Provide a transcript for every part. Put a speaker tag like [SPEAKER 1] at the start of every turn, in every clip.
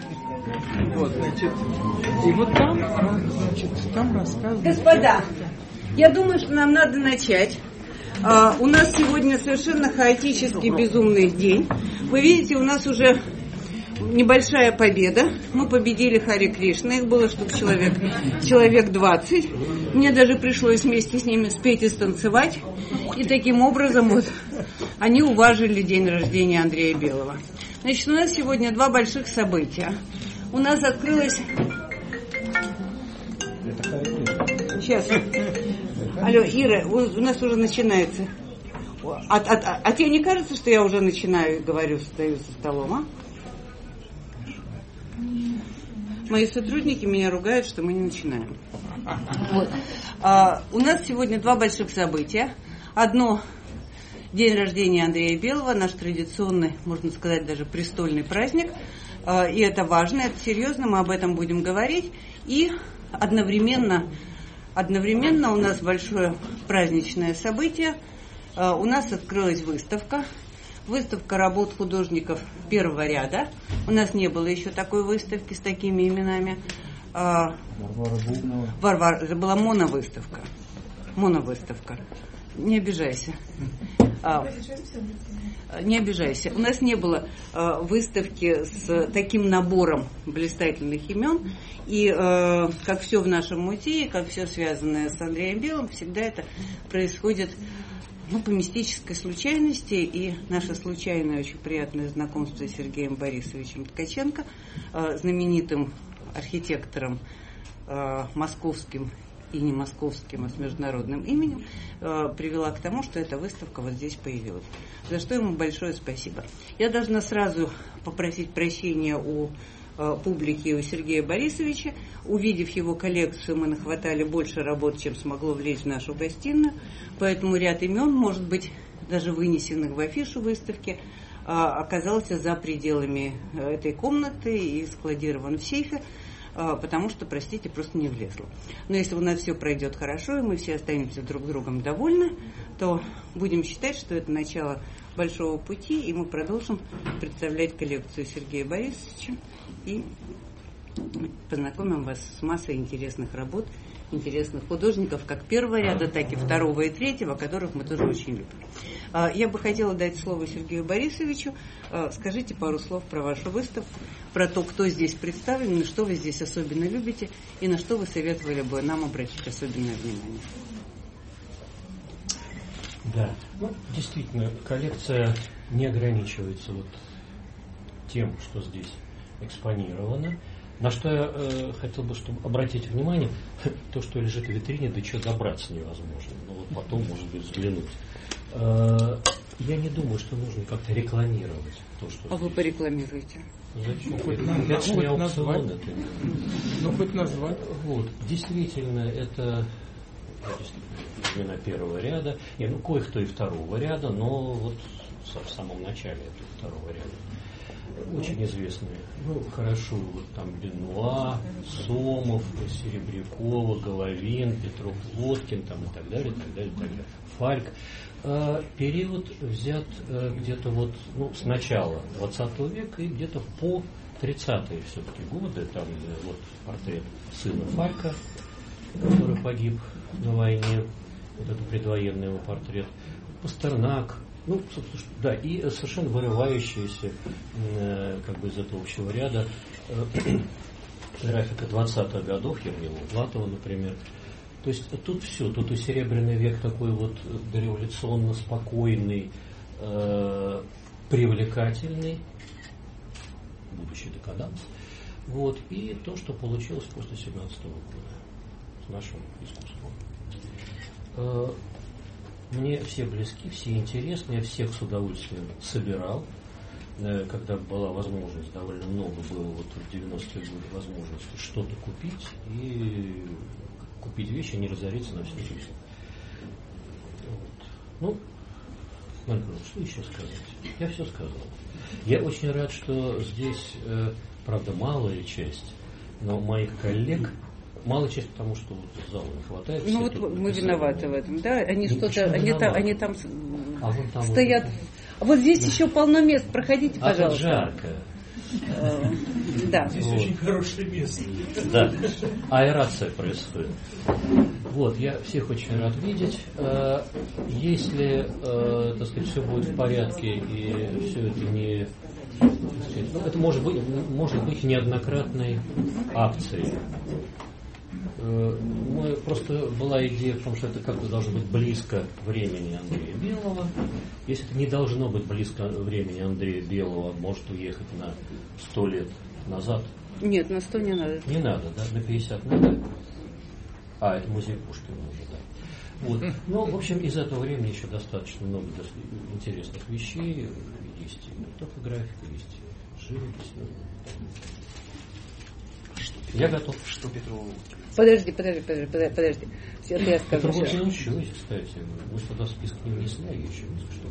[SPEAKER 1] Вот, значит, и вот там, значит, там рассказывают.
[SPEAKER 2] Господа, я думаю, что нам надо начать. У нас сегодня совершенно хаотический, безумный день. Вы видите, у нас уже небольшая победа. Мы победили Харе Кришна. Их было человек 20. Мне даже пришлось вместе с ними спеть и станцевать. И таким образом вот они уважили день рождения Андрея Белого. Значит, у нас сегодня два больших события. У нас открылась... Сейчас. Алло, Ира, у нас уже начинается. А тебе не кажется, что я уже начинаю и говорю, стою за столом, а? Мои сотрудники меня ругают, что мы не начинаем. Вот. У нас сегодня два больших события. Одно – день рождения Андрея Белого, наш традиционный, можно сказать, даже престольный праздник. И это важно, это серьезно, мы об этом будем говорить. И одновременно у нас большое праздничное событие. У нас открылась выставка работ художников первого ряда. У нас не было еще такой выставки с такими именами. Варвара, это была моновыставка. Не обижайся. Не обижайся. У нас не было выставки с таким набором блистательных имен. И как все в нашем музее, как все связанное с Андреем Белым, всегда это происходит по мистической случайности. И наше случайное, очень приятное знакомство с Сергеем Борисовичем Ткаченко, знаменитым архитектором московским и не московским, а с международным именем, привела к тому, что эта выставка вот здесь появилась. За что ему большое спасибо. Я должна сразу попросить прощения у публики и у Сергея Борисовича. Увидев его коллекцию, мы нахватали больше работ, чем смогло влезть в нашу гостиную. Поэтому ряд имен, может быть, даже вынесенных в афишу выставки, оказался за пределами этой комнаты и складирован в сейфе, потому что, простите, просто не влезло. Но если у нас все пройдет хорошо, и мы все останемся друг с другом довольны, то будем считать, что это начало большого пути, и мы продолжим представлять коллекцию Сергея Борисовича и познакомим вас с массой интересных работ, интересных художников, как первого ряда, так и второго и третьего, которых мы тоже очень любим. Я бы хотела дать слово Сергею Борисовичу. Скажите пару слов про вашу выставку, про то, кто здесь представлен, и что вы здесь особенно любите, и на что вы советовали бы нам обратить особенное внимание.
[SPEAKER 3] Да, действительно, коллекция не ограничивается тем, что здесь экспонировано. На что я хотел бы, чтобы обратить внимание, то, что лежит в витрине, да что добраться невозможно. Потом, может быть, взглянуть. Я не думаю, что нужно как-то рекламировать то, что здесь.
[SPEAKER 2] Вы порекламируете?
[SPEAKER 3] Зачем? Это не аукцион.
[SPEAKER 1] Хоть назвать.
[SPEAKER 3] Действительно, это именно первого ряда. Кое-кто и второго ряда, но в самом начале этого второго ряда. Очень известные. Хорошо, там Бенуа, Сомов, Серебрякова, Головин, Петров, Лоткин, там и так далее, так далее, так далее. Фальк. Период взят где-то с начала 20 века и где-то по 30-е все-таки годы. Там портрет сына Фалька, который погиб на войне. Это предвоенный его портрет. Пастернак. И совершенно вырывающаяся из этого общего ряда графика 20-х годов, Ермилова, Платова, например. То есть тут все, тут и Серебряный век такой дореволюционно спокойный, привлекательный, будущий декаданс. И то, что получилось после 17-го года с нашим искусством. Мне все близки, все интересны, я всех с удовольствием собирал. Когда была возможность, довольно много было в 90-е годы возможности что-то купить и купить вещи, не разориться на всю жизнь. Марк, что еще сказать? Я все сказал. Я очень рад, что здесь, правда, малая часть, но моих коллег. Малая часть, потому что зала не хватает.
[SPEAKER 2] Мы виноваты в этом, да? Они там стоят.
[SPEAKER 3] Да.
[SPEAKER 2] Здесь еще полно мест. Проходите, пожалуйста.
[SPEAKER 3] Жарко.
[SPEAKER 2] Да.
[SPEAKER 4] Здесь очень хорошее место.
[SPEAKER 3] Да, аэрация происходит. Вот, я всех очень рад видеть. Если, так сказать, все будет в порядке и все это не... Ну, это может быть неоднократной акцией. Просто была идея в том, что это как-то должно быть близко времени Андрея Белого. Если это не должно быть близко времени Андрея Белого, может уехать на 100 лет назад.
[SPEAKER 2] Нет, на 100 не надо.
[SPEAKER 3] Не надо, да? На 50 надо. А, это музей Пушкина уже, да. Вот. Ну, в общем, из этого времени еще достаточно много интересных вещей. Есть и топографика, есть и живопись. Я готов.
[SPEAKER 4] Что Петров?
[SPEAKER 2] Подожди. Все, я скажу.
[SPEAKER 3] Петров не училась, кстати. Мы сюда список не внесли, а я еще что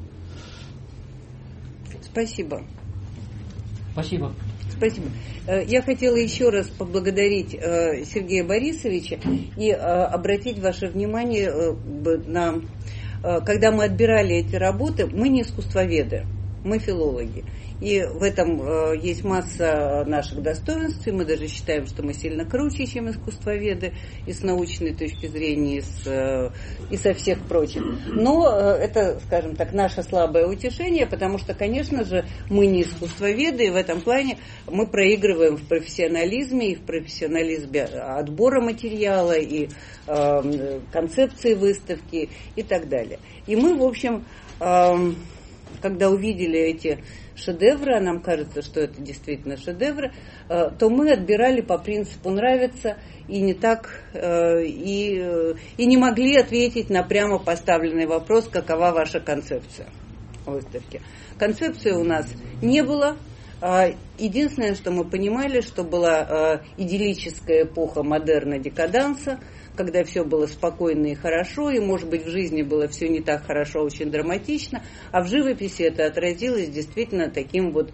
[SPEAKER 2] Спасибо.
[SPEAKER 3] Спасибо.
[SPEAKER 2] Спасибо. Я хотела еще раз поблагодарить Сергея Борисовича и обратить ваше внимание на... Когда мы отбирали эти работы, мы не искусствоведы, мы филологи. И в этом есть масса наших достоинств, и мы даже считаем, что мы сильно круче, чем искусствоведы, и с научной точки зрения, и со всех прочих. Но это, скажем так, наше слабое утешение, потому что, конечно же, мы не искусствоведы, и в этом плане мы проигрываем в профессионализме, и в профессионализме отбора материала, и концепции выставки, и так далее. И мы, в общем, когда увидели эти шедевры, а нам кажется, что это действительно шедевры, то мы отбирали по принципу «нравится» и не так, и не могли ответить на прямо поставленный вопрос, какова ваша концепция выставки. Концепции у нас не было. Единственное, что мы понимали, что была идиллическая эпоха модерна декаданса, когда все было спокойно и хорошо, и, может быть, в жизни было все не так хорошо, очень драматично, а в живописи это отразилось действительно таким вот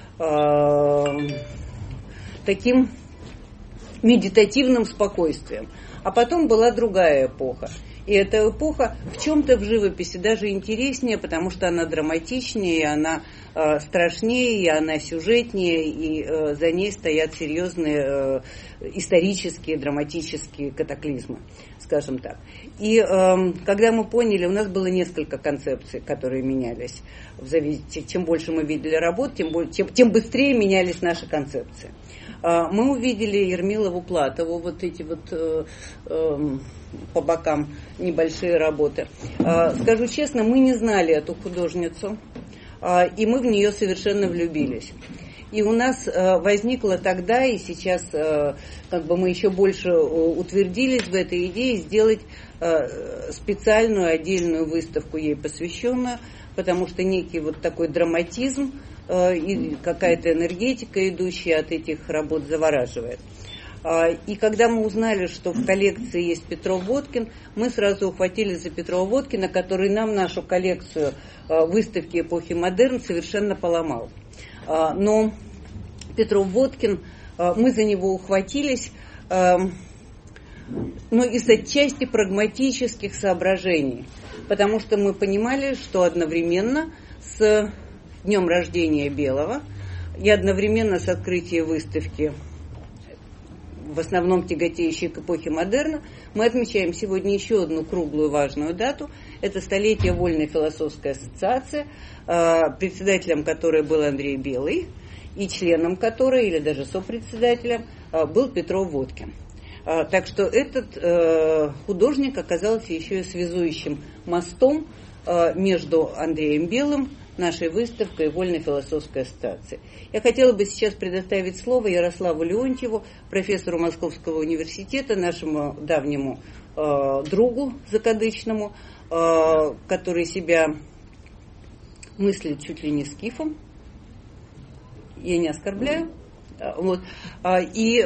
[SPEAKER 2] таким медитативным спокойствием. А потом была другая эпоха. И эта эпоха в чем-то в живописи даже интереснее, потому что она драматичнее, и она страшнее, и она сюжетнее, и за ней стоят серьезные исторические, драматические катаклизмы, скажем так. И когда мы поняли, у нас было несколько концепций, которые менялись. Чем больше мы видели работ, тем быстрее менялись наши концепции. Мы увидели Ермилову Платову, вот эти вот по бокам небольшие работы. Скажу честно, мы не знали эту художницу, и мы в нее совершенно влюбились. И у нас возникло тогда, и сейчас как бы мы еще больше утвердились в этой идее, сделать специальную отдельную выставку ей посвященную, потому что некий вот такой драматизм и какая-то энергетика, идущая от этих работ, завораживает. И когда мы узнали, что в коллекции есть Петров-Водкин, мы сразу ухватились за Петрова-Водкина, который нам нашу коллекцию выставки эпохи модерн совершенно поломал. Но Петров-Водкин, мы за него ухватились, но из отчасти прагматических соображений, потому что мы понимали, что одновременно с днем рождения Белого и одновременно с открытием выставки, в основном тяготеющей к эпохе модерна, мы отмечаем сегодня еще одну круглую важную дату. Это столетие Вольной философской ассоциации, председателем которой был Андрей Белый, и членом которой, или даже сопредседателем, был Петров-Водкин. Так что этот художник оказался еще и связующим мостом между Андреем Белым, нашей выставкой и Вольной философской ассоциации. Я хотела бы сейчас предоставить слово Ярославу Леонтьеву, профессору Московского университета, нашему давнему другу закадычному, который себя мыслит чуть ли не скифом. Я не оскорбляю. Вот. И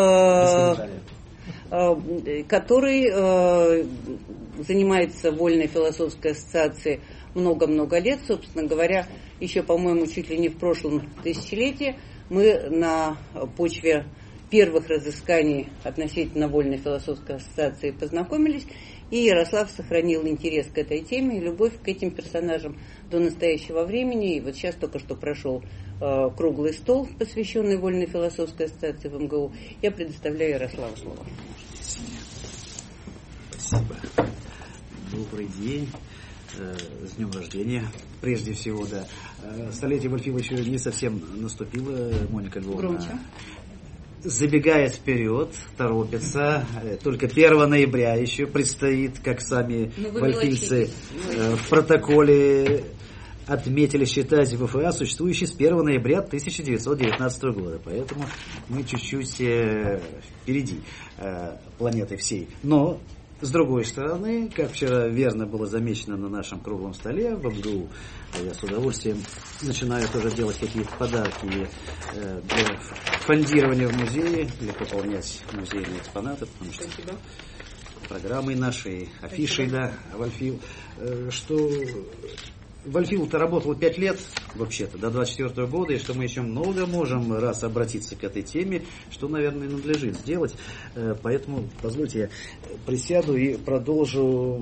[SPEAKER 2] который занимается Вольной философской ассоциацией много-много лет, собственно говоря, еще, по-моему, чуть ли не в прошлом тысячелетии мы на почве первых разысканий относительно Вольной философской ассоциации познакомились, И Ярослав сохранил интерес к этой теме, любовь к этим персонажам до настоящего времени. И вот сейчас только что прошел круглый стол, посвященный Вольной философской ассоциации в МГУ. Я предоставляю Ярославу слово.
[SPEAKER 4] Спасибо. Добрый день. С днем рождения. Прежде всего, да. Столетие Вольфива еще не совсем наступило, Моника Львовна.
[SPEAKER 2] Громче.
[SPEAKER 4] Забегая вперед, торопится. Только 1 ноября еще предстоит, как сами вольфийцы в протоколе отметили, считать ВФА существующий с 1 ноября 1919 года. Поэтому мы чуть-чуть впереди планеты всей. Но с другой стороны, как вчера верно было замечено на нашем круглом столе в МГУ, я с удовольствием начинаю тоже делать какие-то подарки для фондирования в музее, для пополнять музейные экспонаты, потому что программой нашей, афишей, да, Вольфил, что Вольфил-то работал 5 лет, вообще-то, до 24 года, и что мы еще много можем раз обратиться к этой теме, что, наверное, надлежит сделать. Поэтому, позвольте, я присяду и продолжу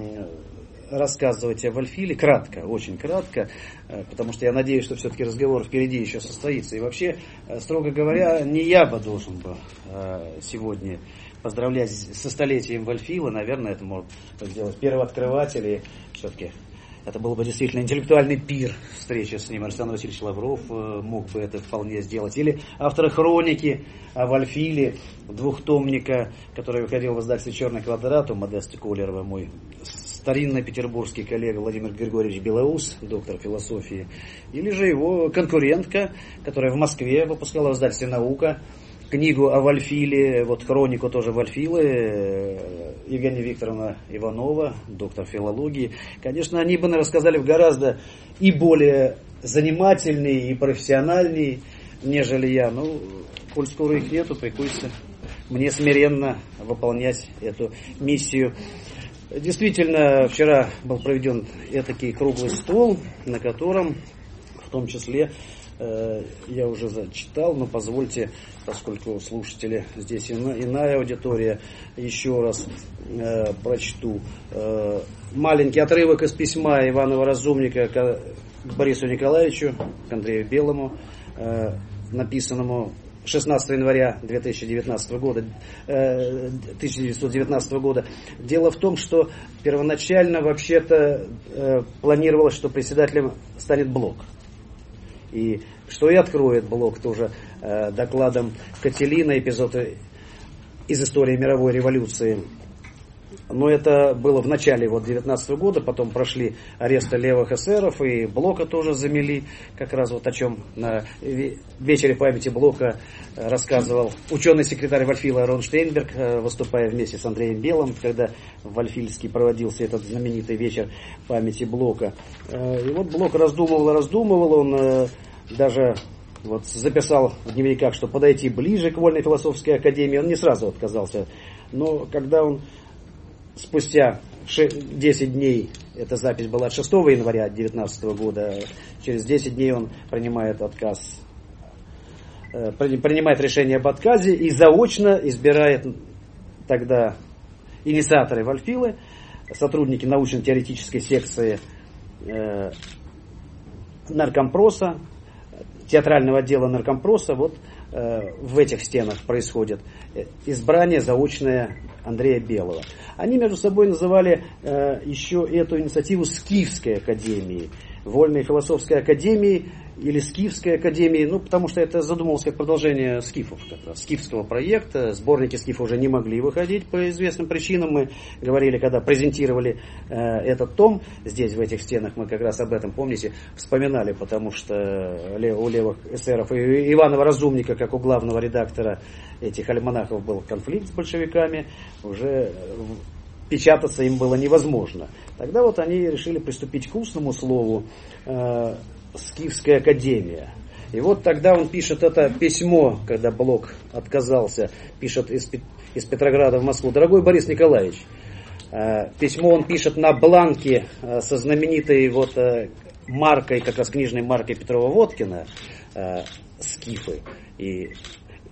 [SPEAKER 4] рассказывать о Вольфиле кратко, очень кратко, потому что я надеюсь, что все-таки разговор впереди еще состоится. И вообще, строго говоря, не я бы должен был сегодня поздравлять со столетием Вольфила. Наверное, это может сделать первооткрыватель, и все-таки это был бы действительно интеллектуальный пир, встреча с ним. Александр Васильевич Лавров мог бы это вполне сделать. Или авторы хроники о Вольфиле, двухтомника, который выходил в издательстве «Черный квадрат» у Модесты Кулерова, мой старинный петербургский коллега Владимир Григорьевич Белоус, доктор философии. Или же его конкурентка, которая в Москве выпускала в издательстве «Наука» книгу о Вольфиле, вот хронику тоже Вольфилы, Евгения Викторовна Иванова, доктор филологии. Конечно, они бы рассказали в гораздо и более занимательный, и профессиональный, нежели я. Ну, коль скоро их нету, приходится мне смиренно выполнять эту миссию. Действительно, вчера был проведен этакий круглый стол, на котором, в том числе, я уже зачитал, но позвольте, поскольку слушатели здесь иная аудитория, еще раз прочту. Маленький отрывок из письма Иванова Разумника к Борису Николаевичу, к Андрею Белому, написанному 16 января 1919 года. Дело в том, что первоначально вообще-то планировалось, что председателем станет Блок. И что и откроет Блок тоже докладом Кателина, эпизоды из истории мировой революции. Но это было в начале 19 года, потом прошли аресты левых эсеров, и Блока тоже замели, как раз вот о чем на вечере памяти Блока рассказывал ученый-секретарь Вольфила Рон Штейнберг, выступая вместе с Андреем Белым, когда в Вольфильске проводился этот знаменитый вечер памяти Блока. И вот Блок раздумывал, он даже вот записал в дневниках, что подойти ближе к Вольной философской академии, он не сразу отказался, но когда он спустя 10 дней, эта запись была от 6 января 2019 года, через 10 дней он принимает решение об отказе и заочно избирает тогда инициаторы Вольфилы, сотрудники научно-теоретической секции наркомпроса, театрального отдела наркомпроса. Вот в этих стенах происходит избрание заочное Андрея Белого. Они между собой называли еще эту инициативу Скифской академией, Вольной философской академии или Скифской академии, ну, потому что это задумывалось как продолжение скифов, как раз, скифского проекта. Сборники скифа уже не могли выходить по известным причинам. Мы говорили, когда презентировали этот том, здесь, в этих стенах, мы как раз об этом, помните, вспоминали, потому что у левых эсеров и Иванова Разумника, как у главного редактора этих альманахов, был конфликт с большевиками, уже печататься им было невозможно. Тогда вот они решили приступить к устному слову, Скифская академия. И вот тогда он пишет это письмо, когда Блок отказался, пишет из Петрограда в Москву. Дорогой Борис Николаевич, письмо он пишет на бланке со знаменитой вот маркой, как раз книжной маркой Петрова-Водкина, «Скифы». И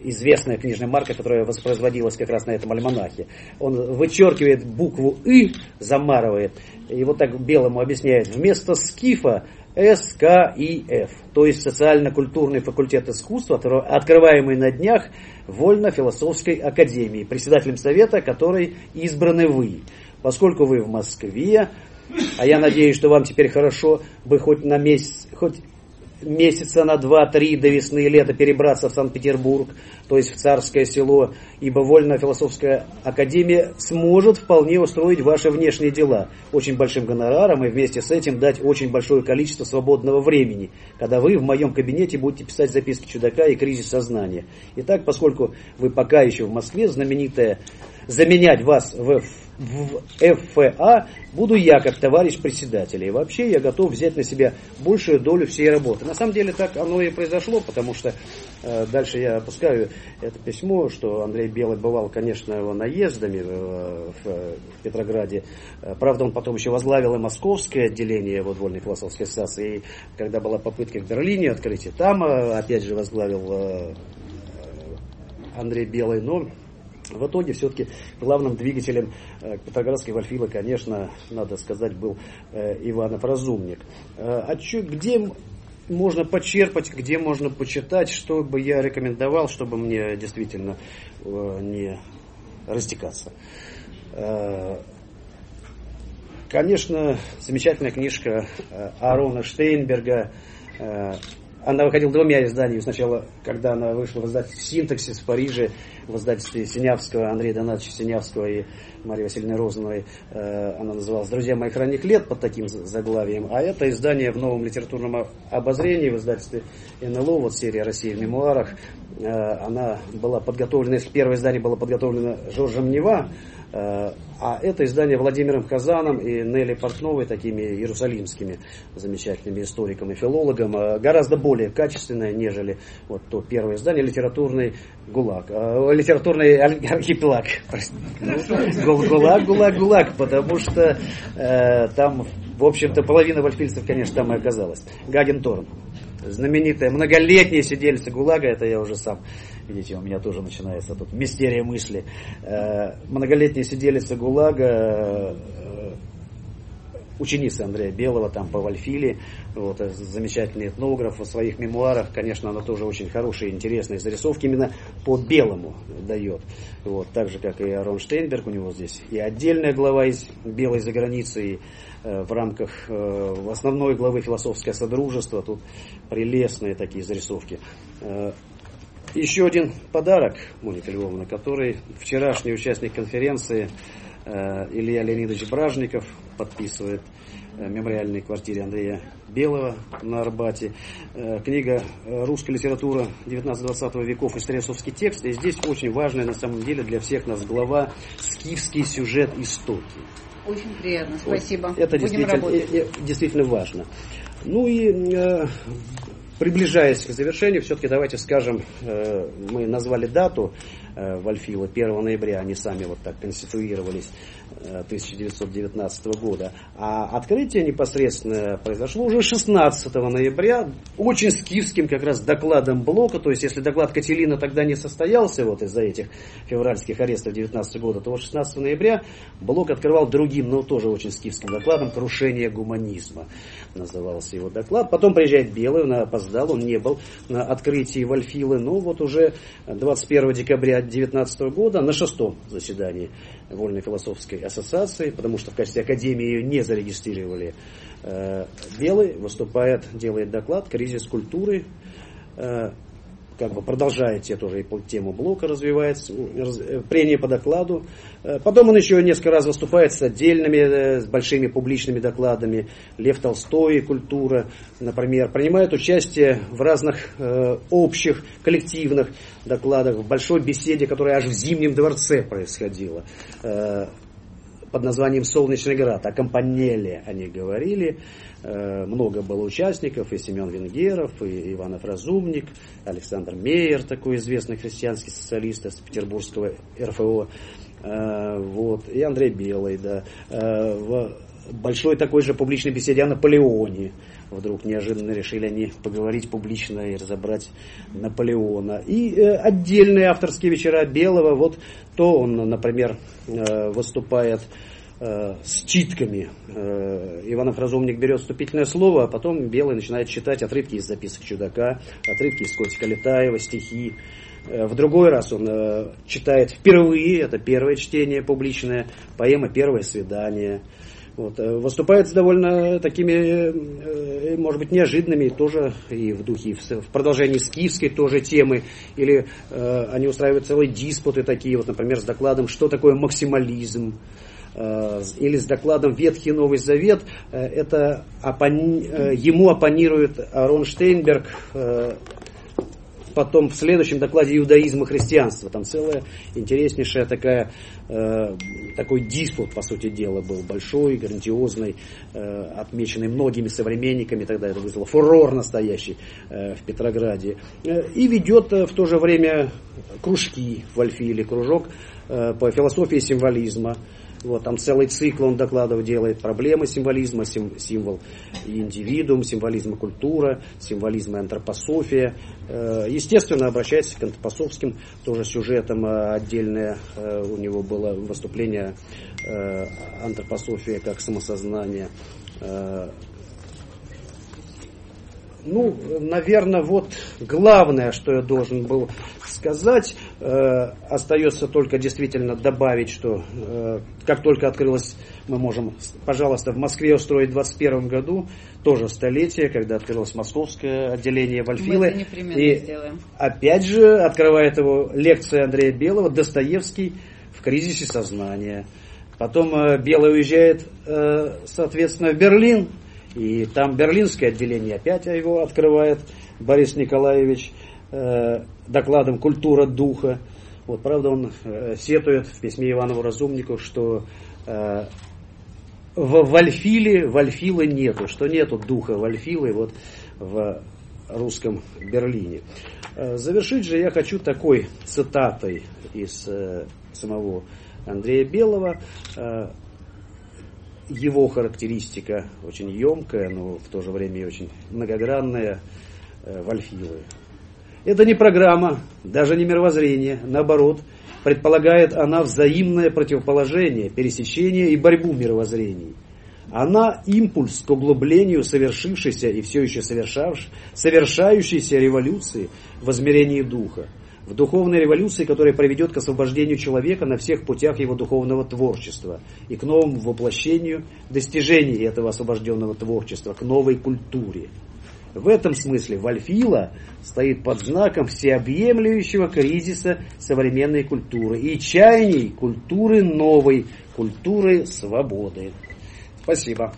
[SPEAKER 4] известная книжная марка, которая воспроизводилась как раз на этом альманахе. Он вычеркивает букву «ы», замарывает, и вот так белому объясняет: вместо скифа СКИФ, то есть социально-культурный факультет искусства, открываемый на днях Вольно-философской академии, председателем совета которой избраны вы. Поскольку вы в Москве, а я надеюсь, что вам теперь хорошо бы хоть на месяц, хоть месяца на 2-3 до весны и лета перебраться в Санкт-Петербург, то есть в Царское Село, ибо Вольно-философская академия сможет вполне устроить ваши внешние дела очень большим гонораром и вместе с этим дать очень большое количество свободного времени, когда вы в моем кабинете будете писать записки чудака и кризис сознания. Итак, поскольку вы пока еще в Москве, знаменитая, заменять вас в ФФА буду я, как товарищ председателя. И вообще я готов взять на себя большую долю всей работы. На самом деле так оно и произошло, потому что дальше я опускаю это письмо, что Андрей Белый бывал, конечно, его наездами в Петрограде. Правда, он потом еще возглавил и московское отделение Вольной философской ассоциации. И когда была попытка в Берлине открыть, и там опять же возглавил Андрей Белый, но в итоге все-таки главным двигателем Петроградской Вольфилы, конечно, надо сказать, был Иванов Разумник. Где можно почерпать, где можно почитать, что бы я рекомендовал, чтобы мне действительно не растекаться? Конечно, замечательная книжка Аарона Штейнберга. Она выходила двумя изданиями. Сначала, когда она вышла в издательстве «Синтаксис» в Париже, в издательстве Синявского, Андрея Донатовича Синявского и Марии Васильевны Розановой, она называлась «Друзья моих ранних лет» под таким заглавием. А это издание в Новом литературном обозрении в издательстве НЛО, вот серия «Россия в мемуарах». Она была подготовлена, если первое издание было подготовлено Жоржем Нева, а это издание Владимиром Казаном и Нелли Портновой, такими иерусалимскими замечательными историками, филологом, гораздо более качественное, нежели вот то первое издание «Литературный ГУЛАГ». «Литературный архипелаг». ГУЛАГ, потому что там, в общем-то, половина вольфильцев, конечно, там и оказалась. Гагенторн. Знаменитая многолетняя сидельца ГУЛАГа, это я уже сам, видите, у меня тоже начинается тут мистерия мысли. Многолетняя сидельца ГУЛАГа, ученица Андрея Белого, там по Вольфиле, вот, замечательный этнограф в своих мемуарах, конечно, она тоже очень хорошие, интересные зарисовки именно по Белому дает. Вот, так же, как и Аарон Штейнберг, у него здесь и отдельная глава из «Белой за границей», в рамках основной главы «Философское содружество». Тут прелестные такие зарисовки. Еще один подарок, Моника Львовна, который вчерашний участник конференции Илья Леонидович Бражников подписывает в мемориальной квартире Андрея Белого на Арбате. Книга «Русская литература 19-20 веков. Историосовский текст». И здесь очень важная на самом деле для всех нас глава «Скифский сюжет истоки».
[SPEAKER 2] Очень приятно, спасибо.
[SPEAKER 4] Это действительно важно. Ну и приближаясь к завершению, все-таки давайте скажем, мы назвали дату Вольфилы 1 ноября, они сами вот так конституировались 1919 года. А открытие непосредственно произошло уже 16 ноября, очень скифским как раз докладом Блока. То есть, если доклад Кателина тогда не состоялся вот из-за этих февральских арестов 19 года, то 16 ноября Блок открывал другим, но тоже очень скифским докладом «Крушение гуманизма» назывался его доклад. Потом приезжает Белый, он опоздал, он не был на открытии Вольфилы, но вот уже 21 декабря 2019 года на 6-м заседании Вольной философской ассоциации, потому что в качестве академии ее не зарегистрировали, Белый выступает, делает доклад «Кризис культуры», как бы продолжает тоже и по тему Блока развивается, прения по докладу. Потом он еще несколько раз выступает с отдельными, с большими публичными докладами. Лев Толстой, культура, например, принимает участие в разных общих, коллективных докладах, в большой беседе, которая аж в Зимнем дворце происходила, под названием «Солнечный град». О Компанелле они говорили. Много было участников, и Семен Венгеров, и Иванов Разумник, Александр Мейер, такой известный христианский социалист из петербургского РФО, вот, и Андрей Белый, да, в большой такой же публичной беседе о Наполеоне вдруг неожиданно решили они поговорить публично и разобрать Наполеона. И отдельные авторские вечера Белого, вот то он, например, выступает с читками. Иванов Разумник берет вступительное слово, а потом Белый начинает читать отрывки из записок Чудака, отрывки из Котика Летаева, стихи. В другой раз он читает впервые, это первое чтение публичное, поэма «Первое свидание». Вот. Выступает с довольно такими, может быть, неожиданными, тоже и в духе, в продолжении скифской тоже темы. Или они устраивают целые диспуты такие, вот, например, с докладом «Что такое максимализм?», или с докладом «Ветхий и Новый Завет». Это ему оппонирует Арон Штейнберг потом в следующем докладе «Иудаизм и христианство». Там целая интереснейшая такой диспут, по сути дела, был большой, грандиозный, отмеченный многими современниками. Тогда это вызвало фурор настоящий в Петрограде. И ведет в то же время кружки в Альфиле, кружок по философии символизма. Вот, там целый цикл он докладов делает: проблемы символизма, символ и индивидуум, символизм и культура, символизм и антропософия. Естественно, обращается к антропософским тоже сюжетам. Отдельное у него было выступление «Антропософия как самосознание». Ну, наверное, вот главное, что я должен был сказать. Остается только действительно добавить, что как только открылось, мы можем, пожалуйста, в Москве устроить в 2021 году, тоже столетие, когда открылось московское отделение Вальфилы.
[SPEAKER 2] Мы это непременно
[SPEAKER 4] и
[SPEAKER 2] сделаем.
[SPEAKER 4] Опять же, открывает его лекция Андрея Белого «Достоевский в кризисе сознания». Потом Белый уезжает, соответственно, в Берлин. И там берлинское отделение опять его открывает Борис Николаевич докладом «Культура духа». Вот, правда, он сетует в письме Иванову Разумнику, что в Вальфилы нету, что нету духа Вальфилы вот в русском Берлине. Завершить же я хочу такой цитатой из самого Андрея Белого. Его характеристика очень емкая, но в то же время и очень многогранная Вальфилы. Это не программа, даже не мировоззрение. Наоборот, предполагает она взаимное противоположение, пересечение и борьбу мировоззрений. Она импульс к углублению совершившейся и все еще совершающейся революции в измерении духа. В духовной революции, которая приведет к освобождению человека на всех путях его духовного творчества и к новому воплощению достижений этого освобожденного творчества, к новой культуре. В этом смысле Вальфила стоит под знаком всеобъемлющего кризиса современной культуры и чаяний культуры новой, культуры свободы. Спасибо.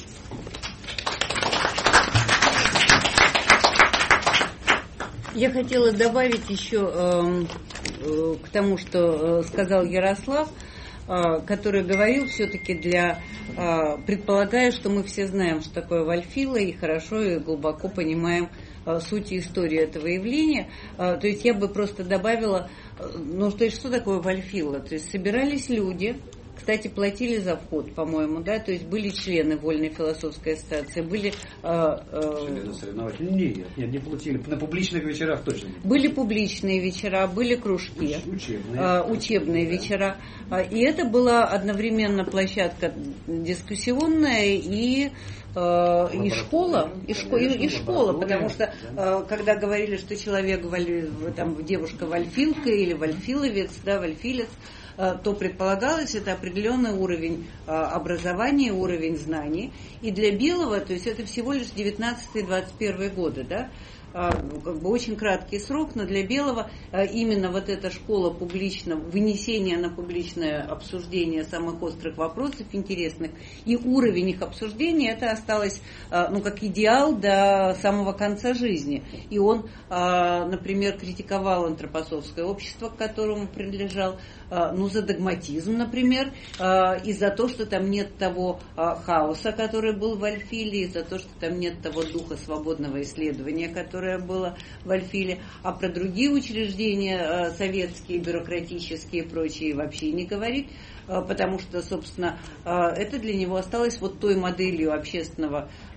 [SPEAKER 2] Я хотела добавить еще к тому, что сказал Ярослав, который говорил все-таки предполагая, что мы все знаем, что такое Вальфила, и хорошо и глубоко понимаем суть и историю этого явления. То есть я бы просто добавила, что такое Вальфила? То есть собирались люди, кстати, платили за вход, по-моему, да, то есть были члены Вольной философской ассоциации, были...
[SPEAKER 4] Члены соревновательные? Нет, не платили. На публичных вечерах точно не.
[SPEAKER 2] Были публичные вечера, были кружки, учебные вечера. И это была одновременно площадка дискуссионная и школа, потому что когда говорили, что человек, девушка вальфилка или вальфиловец, да, вальфилец, то предполагалось это определенный уровень образования, уровень знаний. И для Белого, то есть это всего лишь 19-21 годы, да, очень краткий срок, но для Белого именно вот эта школа вынесения на публичное обсуждение самых острых вопросов, интересных, и уровень их обсуждения, это осталось, как идеал до самого конца жизни. И он, например, критиковал антропософское общество, к которому принадлежал, за догматизм, например, и за то, что там нет того хаоса, который был в Альфиле, и за то, что там нет того духа свободного исследования, которое было в Альфиле, а про другие учреждения советские, бюрократические и прочие вообще не говорить, потому что, собственно, это для него осталось вот той моделью общественного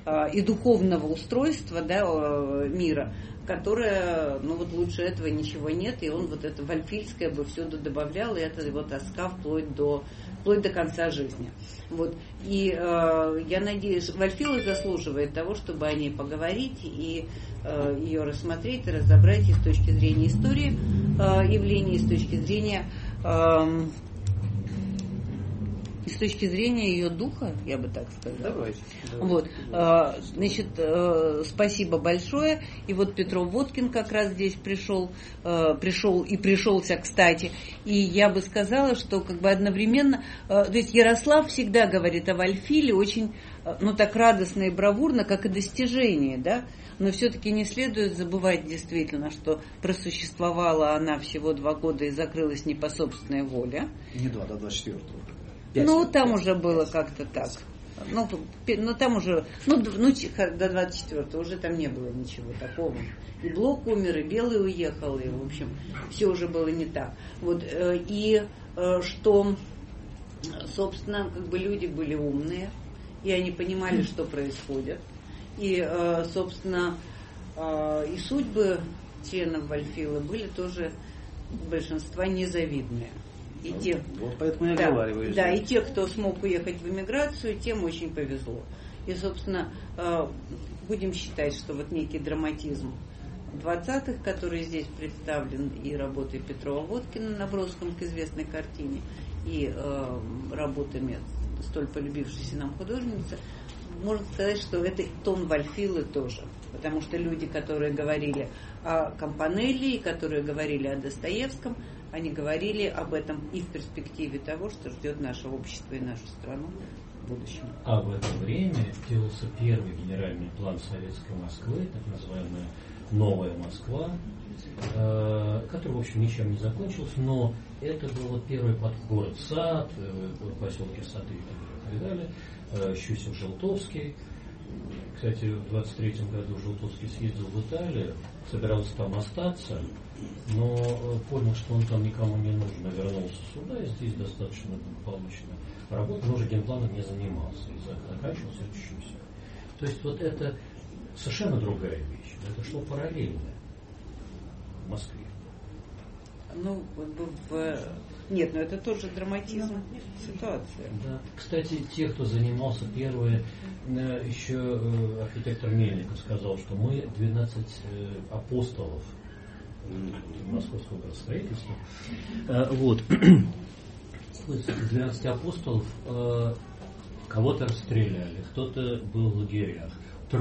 [SPEAKER 2] и духовного устройства, да, мира, которое, ну вот лучше этого ничего нет, и он вот это вальфильское бы всюду добавлял, и это его тоска вплоть до конца жизни. Вот. И я надеюсь, Вальфила заслуживает того, чтобы о ней поговорить и ее рассмотреть, и разобрать и с точки зрения истории явлений, и с точки зрения ее духа, я бы так сказала.
[SPEAKER 4] Давайте.
[SPEAKER 2] Вот. Значит, спасибо большое. И вот Петров Водкин как раз здесь пришелся, кстати. И я бы сказала, что как бы одновременно, то есть Ярослав всегда говорит о Вальфиле очень, ну так радостно и бравурно, как и достижение, да. Но все-таки не следует забывать действительно, что просуществовала она всего 2 года и закрылась не по собственной воле.
[SPEAKER 4] Не 2, до 24-го.
[SPEAKER 2] Ну, там уже было как-то так. Ну там уже, до 24-го уже там не было ничего такого. И Блок умер, и Белый уехал, и, в общем, все уже было не так. Вот, и что, собственно, как бы люди были умные, и они понимали, что происходит. И, собственно, и судьбы членов Вальфилы были тоже большинства незавидные. И те,
[SPEAKER 4] вот поэтому я говорю.
[SPEAKER 2] Да, и те, кто смог уехать в эмиграцию, тем очень повезло. И, собственно, будем считать, что вот некий драматизм 20-х, который здесь представлен и работой Петрова-Водкина, наброском к известной картине, и работами столь полюбившейся нам художницы, можно сказать, что это тон Вальфилы тоже. Потому что люди, которые говорили о Кампанелли, и которые говорили о Достоевском, они говорили об этом и в перспективе того, что ждет наше общество и нашу страну в будущем.
[SPEAKER 3] А в это время делался первый генеральный план Советской Москвы, так называемая «Новая Москва», который, в общем, ничем не закончился, но это был первый город-сад, поселки Сады и так далее, Щусев-Желтовский. Кстати, в 23-м году Желтовский съездил в Италию, собирался там остаться, но понял, что он там никому не нужен, вернулся сюда, и здесь достаточно благополучно работал, но уже генпланом не занимался, и заканчивался это Щусев. То есть вот это совершенно другая вещь, это шло параллельно в Москве.
[SPEAKER 2] Ну, нет, но это тоже драматизм ситуации.
[SPEAKER 3] Да. Кстати, те, кто занимался первые, еще архитектор Мельников сказал, что мы 12 апостолов московского градостроительства. Вот. Из 12 апостолов кого-то расстреляли, кто-то был в лагерях, 3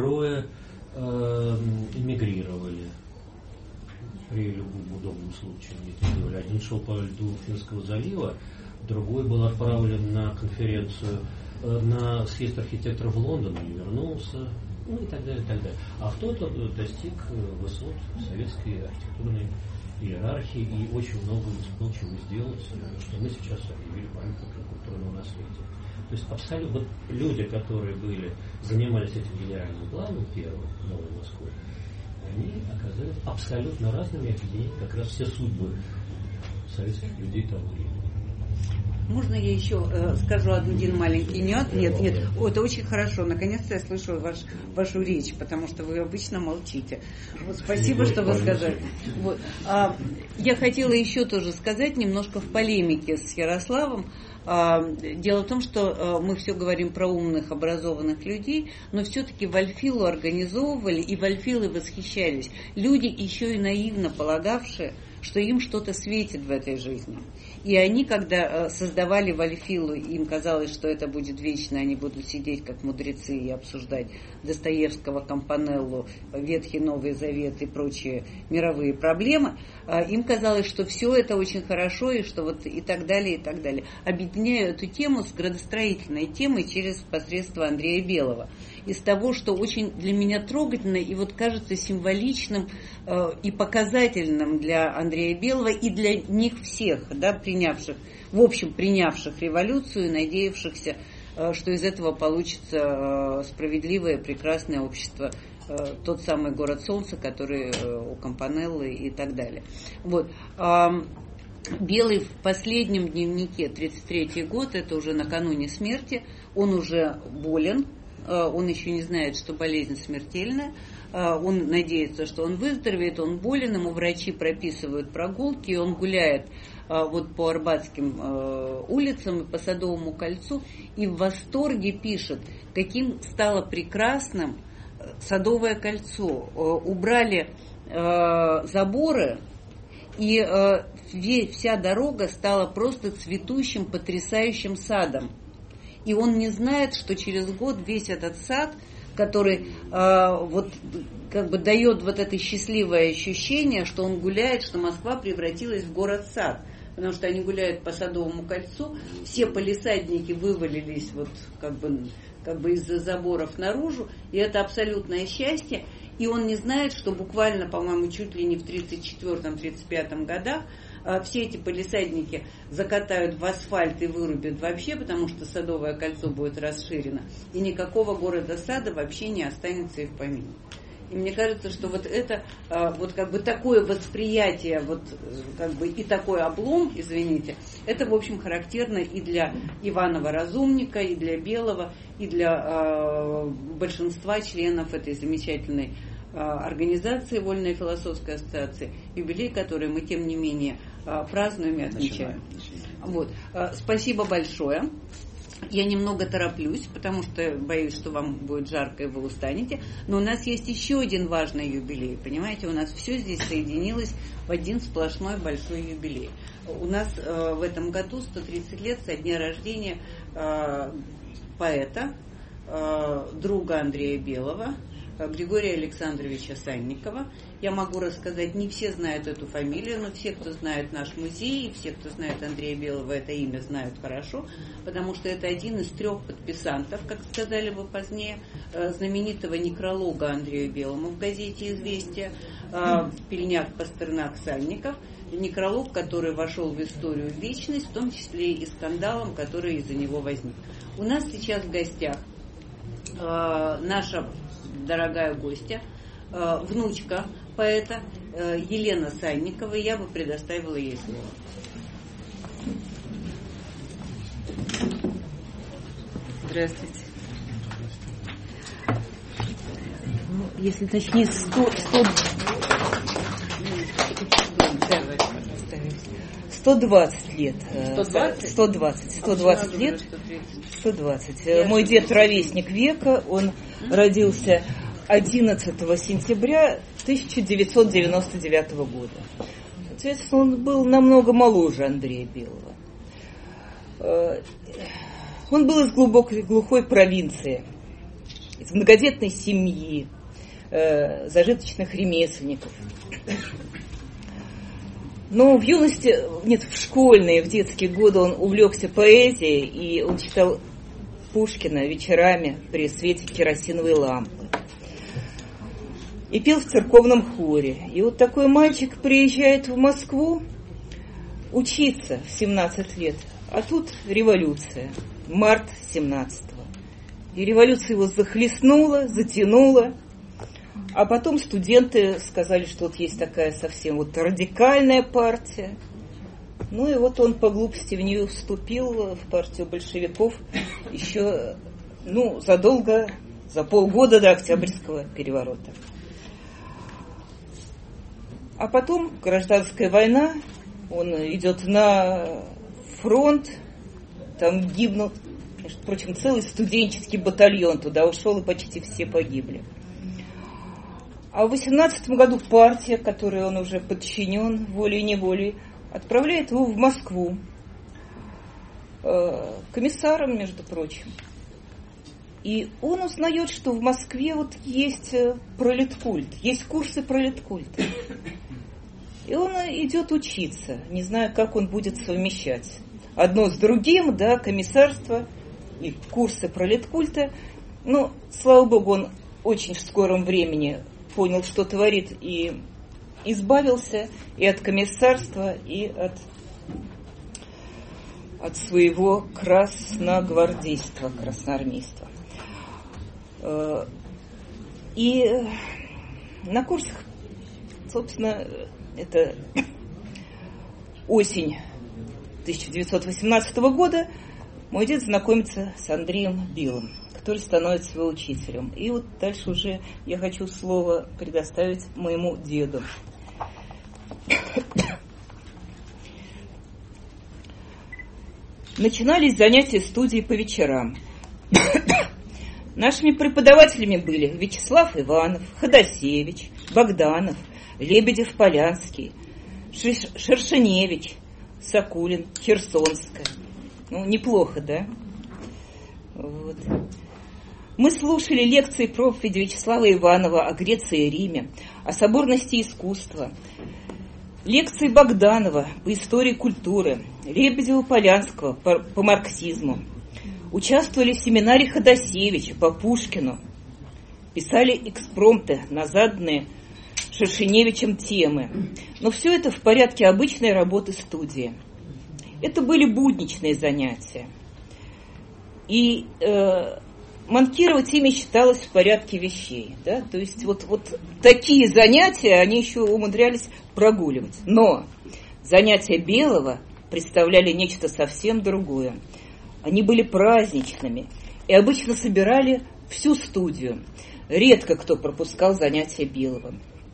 [SPEAKER 3] эмигрировали. При любом удобном случае. Один шел по льду Финского залива, другой был отправлен на конференцию, на съезд архитекторов Лондона и вернулся, ну и так далее, и так далее. А кто-то достиг высот советской архитектурной иерархии и очень много успел чего сделать, что мы сейчас объявили памятником культурного наследия. То есть абсолютно вот люди, которые занимались этим генеральным планом первым Новой Москвы, они оказались абсолютно разными, объединяют как раз все судьбы советских людей того времени.
[SPEAKER 2] Можно я еще скажу один маленький нюанс? Нет, это очень хорошо. Наконец-то я слышу вашу речь, потому что вы обычно молчите. Вот, спасибо, что вы сказали. Вот. Я хотела еще тоже сказать немножко в полемике с Ярославом. Дело в том, что мы все говорим про умных, образованных людей, но все-таки Вальфилу организовывали, и Вальфилы восхищались. Люди, еще и наивно полагавшие, что им что-то светит в этой жизни. И они, когда создавали Вальфилу, им казалось, что это будет вечно, они будут сидеть как мудрецы и обсуждать Достоевского, Кампанеллу, Ветхий Новый Завет и прочие мировые проблемы. Им казалось, что все это очень хорошо, и что вот и так далее, и так далее. Объединяю эту тему с градостроительной темой через посредство Андрея Белого. Из того, что очень для меня трогательно и вот кажется символичным и показательным для Андрея Белого и для них всех, да, принявших революцию и надеявшихся, что из этого получится справедливое, прекрасное общество, тот самый город солнца, который у Кампанеллы и так далее. Вот. Белый в последнем дневнике, 1933 год, это уже накануне смерти, он уже болен, он еще не знает, что болезнь смертельная, он надеется, что он выздоровеет, он болен, ему врачи прописывают прогулки, и он гуляет вот по Арбатским улицам и по Садовому кольцу, и в восторге пишет, каким стало прекрасным Садовое кольцо. Убрали заборы, и вся дорога стала просто цветущим, потрясающим садом. И он не знает, что через год весь этот сад, который вот как бы дает вот это счастливое ощущение, что он гуляет, что Москва превратилась в город-сад. Потому что они гуляют по Садовому кольцу, все палисадники вывалились вот как бы из-за заборов наружу, и это абсолютное счастье. И он не знает, что буквально, по-моему, чуть ли не в 1934-1935 годах все эти палисадники закатают в асфальт и вырубят вообще, потому что Садовое кольцо будет расширено, и никакого города-сада вообще не останется и в помине. И мне кажется, что вот это вот как бы такое восприятие, вот как бы и такой облом, извините, это, в общем, характерно и для Иванова Разумника, и для Белого, и для большинства членов этой замечательной организации Вольной философской ассоциации, юбилей, который мы, тем не менее, празднуем и отмечаем. Вот. Спасибо большое. Я немного тороплюсь, потому что боюсь, что вам будет жарко и вы устанете. Но у нас есть еще один важный юбилей. Понимаете, у нас все здесь соединилось в один сплошной большой юбилей. У нас в этом году 130 лет со дня рождения поэта, друга Андрея Белого, Григория Александровича Санникова. Я могу рассказать, не все знают эту фамилию, но все, кто знает наш музей, и все, кто знает Андрея Белого, это имя знают хорошо, потому что это один из 3 подписантов, как сказали вы позднее, знаменитого некролога Андрею Белому в газете «Известия», Пельняк, Пастернак, Сальников, некролог, который вошел в историю в вечность, в том числе и скандалом, который из-за него возник. У нас сейчас в гостях наша дорогая гостья, внучка поэта Елена Санникова. Я бы предоставила ей слово.
[SPEAKER 5] Здравствуйте. Ну, если точнее, 120 лет. 120 лет. 120. Мой дед ровесник века, он родился 11 сентября 1999 года. Соответственно, он был намного моложе Андрея Белого. Он был из глухой провинции, из многодетной семьи, зажиточных ремесленников. Но в юности, в школьные, в детские годы он увлекся поэзией, и он читал Пушкина вечерами при свете керосиновой лампы. И пел в церковном хоре. И вот такой мальчик приезжает в Москву учиться в 17 лет. А тут революция. Март 17-го. И революция его захлестнула, затянула. А потом студенты сказали, что вот есть такая совсем вот радикальная партия. Ну и вот он по глупости в нее вступил, в партию большевиков, еще задолго, за полгода до Октябрьского переворота. А потом гражданская война, он идет на фронт, там гибнут, между прочим, целый студенческий батальон туда ушел, и почти все погибли. А в 18 году партия, которой он уже подчинен волей-неволей, отправляет его в Москву комиссаром, между прочим. И он узнает, что в Москве вот есть пролеткульт, есть курсы пролеткульта. И он идет учиться, не зная, как он будет совмещать одно с другим, комиссарство и курсы пролеткульта. Но, слава богу, он очень в скором времени понял, что творит, и избавился и от комиссарства, и от своего красногвардейства, красноармейства. И на курсах, собственно, это осень 1918 года, мой дед знакомится с Андреем Белым, который становится его учителем. И вот дальше уже я хочу слово предоставить моему деду. Начинались занятия студии по вечерам. Нашими преподавателями были Вячеслав Иванов, Ходосевич, Богданов, Лебедев-Полянский, Шершеневич, Сокулин, Херсонская. Ну, неплохо, да? Вот. Мы слушали лекции профессора Вячеслава Иванова о Греции и Риме, о соборности искусства, лекции Богданова по истории культуры, Лебедева-Полянского по марксизму. Участвовали в семинаре Ходосевича по Пушкину. Писали экспромты на заданные Шершеневичем темы. Но все это в порядке обычной работы студии. Это были будничные занятия. И манкировать ими считалось в порядке вещей. Да? То есть вот такие занятия они еще умудрялись прогуливать. Но занятия Белого представляли нечто совсем другое. Они были праздничными и обычно собирали всю студию. Редко кто пропускал занятия Белого.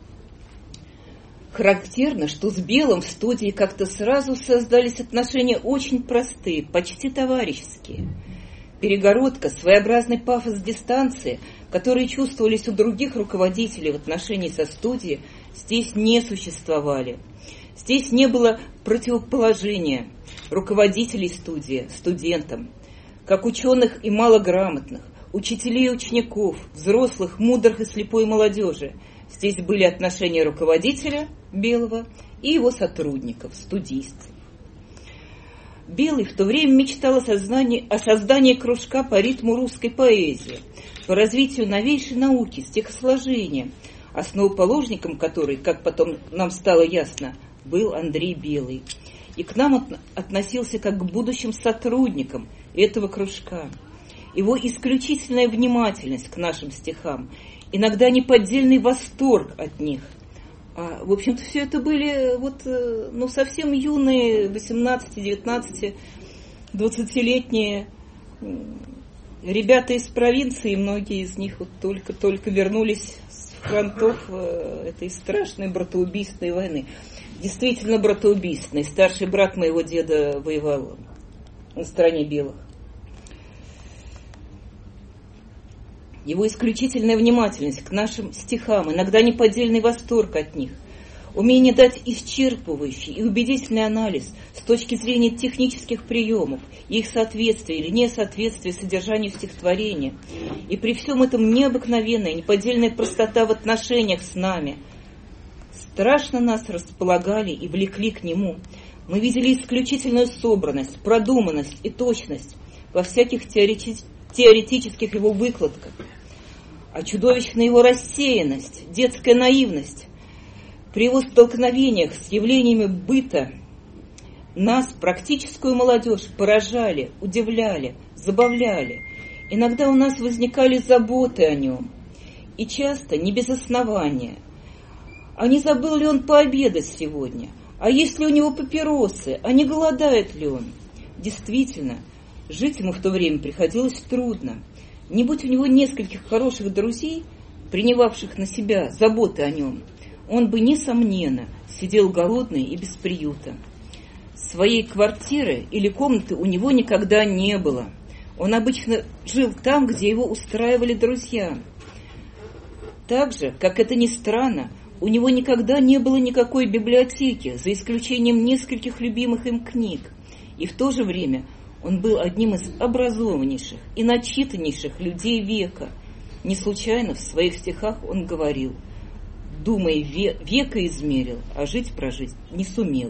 [SPEAKER 5] Характерно, что с Белым в студии как-то сразу создались отношения очень простые, почти товарищеские. Перегородка, своеобразный пафос дистанции, которые чувствовались у других руководителей в отношении со студией, здесь не существовали. Здесь не было противоположения руководителей студии студентам, как ученых и малограмотных, учителей и учеников, взрослых, мудрых и слепой молодежи. Здесь были отношения руководителя Белого и его сотрудников, студийцев. Белый в то время мечтал о создании кружка по ритму русской поэзии, по развитию новейшей науки, стихосложения, основоположником которой, как потом нам стало ясно, был Андрей Белый. И к нам относился как к будущим сотрудникам этого кружка. Его исключительная внимательность к нашим стихам, иногда неподдельный восторг от них. В общем-то, все это были совсем юные, 18, 19, 20-летние ребята из провинции, многие из них только вернулись с фронтов этой страшной братоубийственной войны. Действительно братоубийственной. Старший брат моего деда воевал на стороне белых. Его исключительная внимательность к нашим стихам, иногда неподдельный восторг от них, умение дать исчерпывающий и убедительный анализ с точки зрения технических приемов, их соответствия или несоответствия содержанию стихотворения, и при всем этом необыкновенная, неподдельная простота в отношениях с нами страшно нас располагали и влекли к нему. Мы видели исключительную собранность, продуманность и точность во всяких теоретических его выкладках, а чудовищная его рассеянность, детская наивность при его столкновениях с явлениями быта нас, практическую молодежь, поражали, удивляли, забавляли. Иногда у нас возникали заботы о нем, и часто не без основания. А не забыл ли он пообедать сегодня? А есть ли у него папиросы? А не голодает ли он? Действительно, жить ему в то время приходилось трудно. Не будь у него нескольких хороших друзей, принимавших на себя заботы о нем, он бы, несомненно, сидел голодный и без приюта. Своей квартиры или комнаты у него никогда не было. Он обычно жил там, где его устраивали друзья. Так же, как это ни странно, у него никогда не было никакой библиотеки, за исключением нескольких любимых им книг. И в то же время он был одним из образованнейших и начитаннейших людей века. Не случайно в своих стихах он говорил: «Думай, века измерил, а жить прожить не сумел».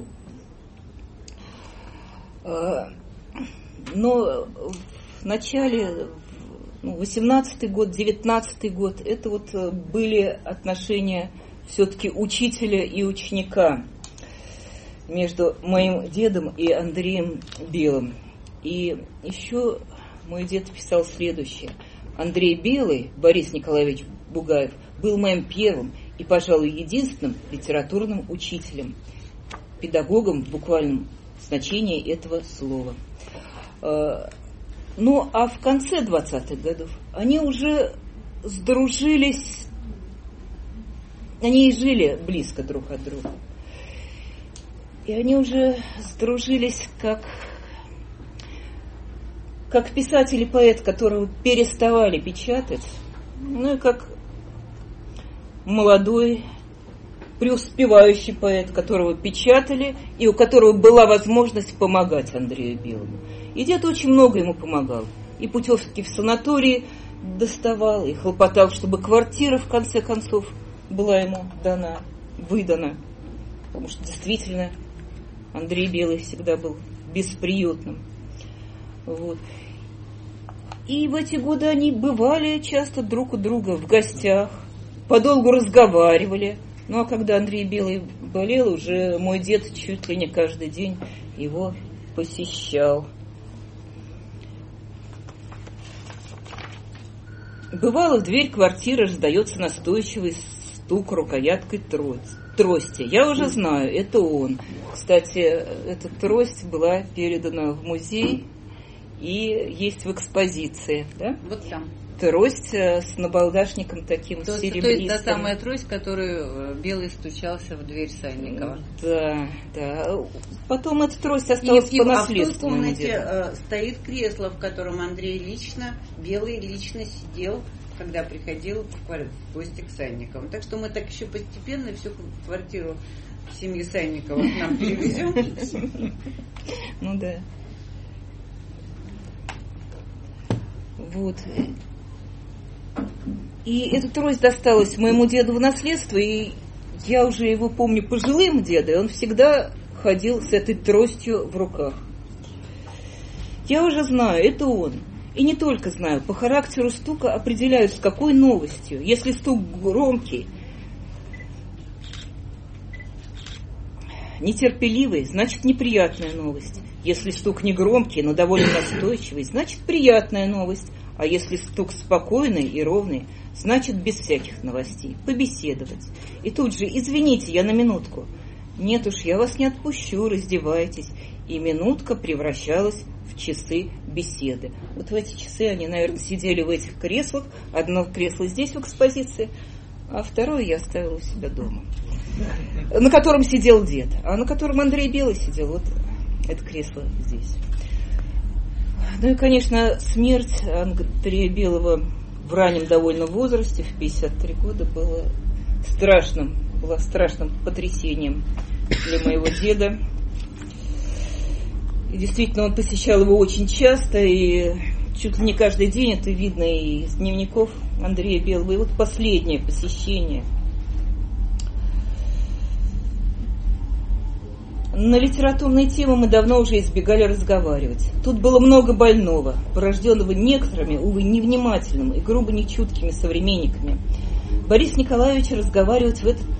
[SPEAKER 5] Но в начале, 18-й год, 19-й год, это были отношения все-таки учителя и ученика между моим дедом и Андреем Белым. И еще мой дед писал следующее: Андрей Белый, Борис Николаевич Бугаев, был моим первым и, пожалуй, единственным литературным учителем, педагогом в буквальном значении этого слова. Ну, а в конце 20-х годов они уже сдружились, они и жили близко друг от друга. И они уже сдружились как писатель и поэт, которого переставали печатать, ну и как молодой, преуспевающий поэт, которого печатали, и у которого была возможность помогать Андрею Белому. И дед очень много ему помогал. И путевки в санатории доставал, и хлопотал, чтобы квартира, в конце концов, была ему выдана. Потому что действительно Андрей Белый всегда был бесприютным. Вот. И в эти годы они бывали часто друг у друга в гостях, подолгу разговаривали. Ну, а когда Андрей Белый болел, уже мой дед чуть ли не каждый день его посещал. Бывало, в дверь квартиры раздается настойчивый стук рукояткой трости. Я уже знаю, это он. Кстати, эта трость была передана в музей и есть в экспозиции. Да?
[SPEAKER 2] Вот там.
[SPEAKER 5] Трость с набалдашником таким серебристым.
[SPEAKER 2] То есть та самая трость, которую Белый стучался в дверь Санникова.
[SPEAKER 5] Да, да. Потом эта трость осталась по наследству.
[SPEAKER 2] А в той комнате стоит кресло, в котором Белый лично сидел, когда приходил в гости к Санниковым. Так что мы так еще постепенно всю квартиру семьи Санниковых нам перевезем.
[SPEAKER 5] Ну да. Вот. И эта трость досталась моему деду в наследство, и я уже его помню пожилым дедом, и он всегда ходил с этой тростью в руках. Я уже знаю, это он. И не только знаю, по характеру стука определяют, с какой новостью. Если стук громкий, нетерпеливый, значит неприятная новость. Если стук не громкий, но довольно настойчивый, значит приятная новость. А если стук спокойный и ровный, значит без всяких новостей. Побеседовать. И тут же, извините, я на минутку. Нет уж, я вас не отпущу, раздевайтесь. И минутка превращалась в часы беседы. Вот в эти часы они, наверное, сидели в этих креслах. Одно кресло здесь в экспозиции, а второе я оставила у себя дома. На котором сидел дед, а на котором Андрей Белый сидел. Вот это кресло здесь. Ну и, конечно, смерть Андрея Белого в раннем довольно возрасте, в 53 года, была страшным потрясением для моего деда. И действительно, он посещал его очень часто, и чуть ли не каждый день, это видно и из дневников Андрея Белого. И вот последнее посещение. На литературные темы мы давно уже избегали разговаривать. Тут было много больного, порожденного некоторыми, увы, невнимательными и грубо нечуткими современниками. Борису Николаевичу разговаривать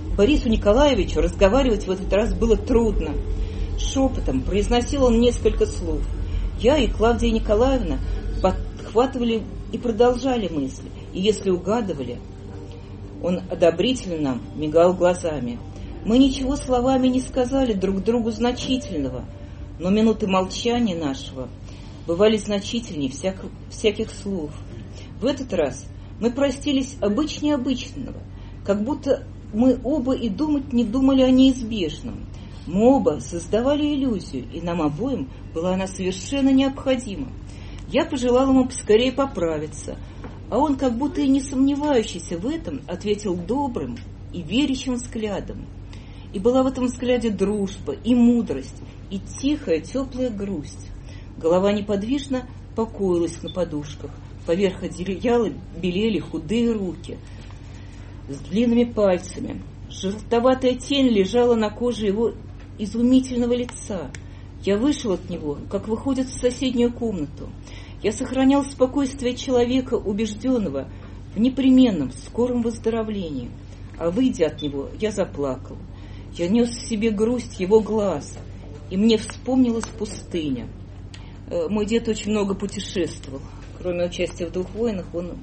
[SPEAKER 5] в этот раз было трудно. Шепотом произносил он несколько слов. Я и Клавдия Николаевна подхватывали и продолжали мысли. И если угадывали, он одобрительно нам мигал глазами. Мы ничего словами не сказали друг другу значительного, но минуты молчания нашего бывали значительнее всяких слов. В этот раз мы простились обычнее обычного, как будто мы оба и думать не думали о неизбежном. Мы оба создавали иллюзию, и нам обоим была она совершенно необходима. Я пожелала ему поскорее поправиться, а он, как будто и не сомневающийся в этом, ответил добрым и верящим взглядом. И была в этом взгляде дружба, и мудрость, и тихая, теплая грусть. Голова неподвижно покоилась на подушках. Поверх одеяла белели худые руки с длинными пальцами. Желтоватая тень лежала на коже его изумительного лица. Я вышел от него, как выходит в соседнюю комнату. Я сохранял спокойствие человека, убежденного в непременном, скором выздоровлении. А выйдя от него, я заплакал. Я нес в себе грусть его глаз, и мне вспомнилась пустыня. Мой дед очень много путешествовал. Кроме участия в 2 войнах, он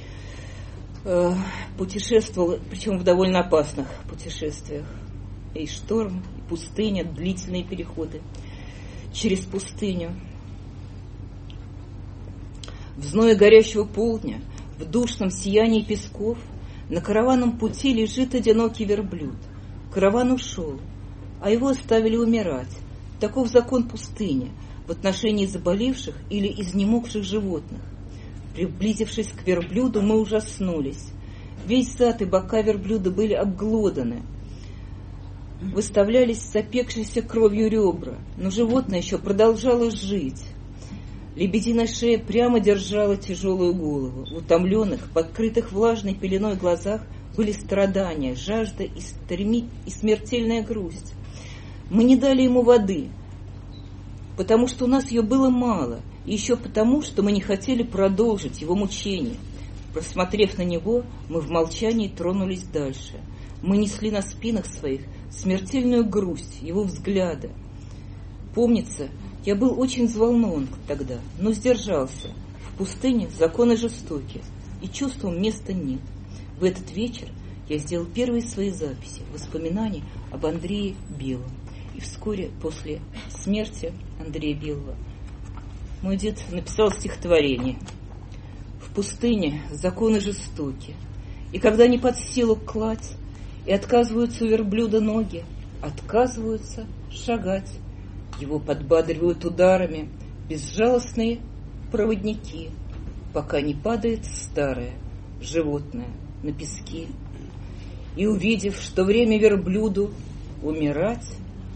[SPEAKER 5] путешествовал, причем в довольно опасных путешествиях. И шторм, и пустыня, длительные переходы через пустыню. В зное горящего полдня, в душном сиянии песков, на караванном пути лежит одинокий верблюд. Караван ушел, а его оставили умирать. Таков закон пустыни в отношении заболевших или изнемогших животных. Приблизившись к верблюду, мы ужаснулись. Весь зад и бока верблюда были обглоданы. Выставлялись запекшиеся кровью ребра, но животное еще продолжало жить. Лебединая шея прямо держала тяжелую голову. В утомленных, покрытых влажной пеленой глазах были страдания, жажда и смертельная грусть. Мы не дали ему воды, потому что у нас ее было мало, и еще потому, что мы не хотели продолжить его мучение. Просмотрев на него, мы в молчании тронулись дальше. Мы несли на спинах своих смертельную грусть его взгляда. Помнится, я был очень взволнован тогда, но сдержался. В пустыне законы жестоки, и чувствам места нет. В этот вечер я сделал первые свои записи, воспоминаний об Андрее Белом. И вскоре после смерти Андрея Белого мой дед написал стихотворение. В пустыне законы жестоки, и когда не под силу кладь, и отказываются у верблюда ноги, отказываются шагать. Его подбадривают ударами безжалостные проводники, пока не падает старое животное на пески. И увидев, что время верблюду умирать,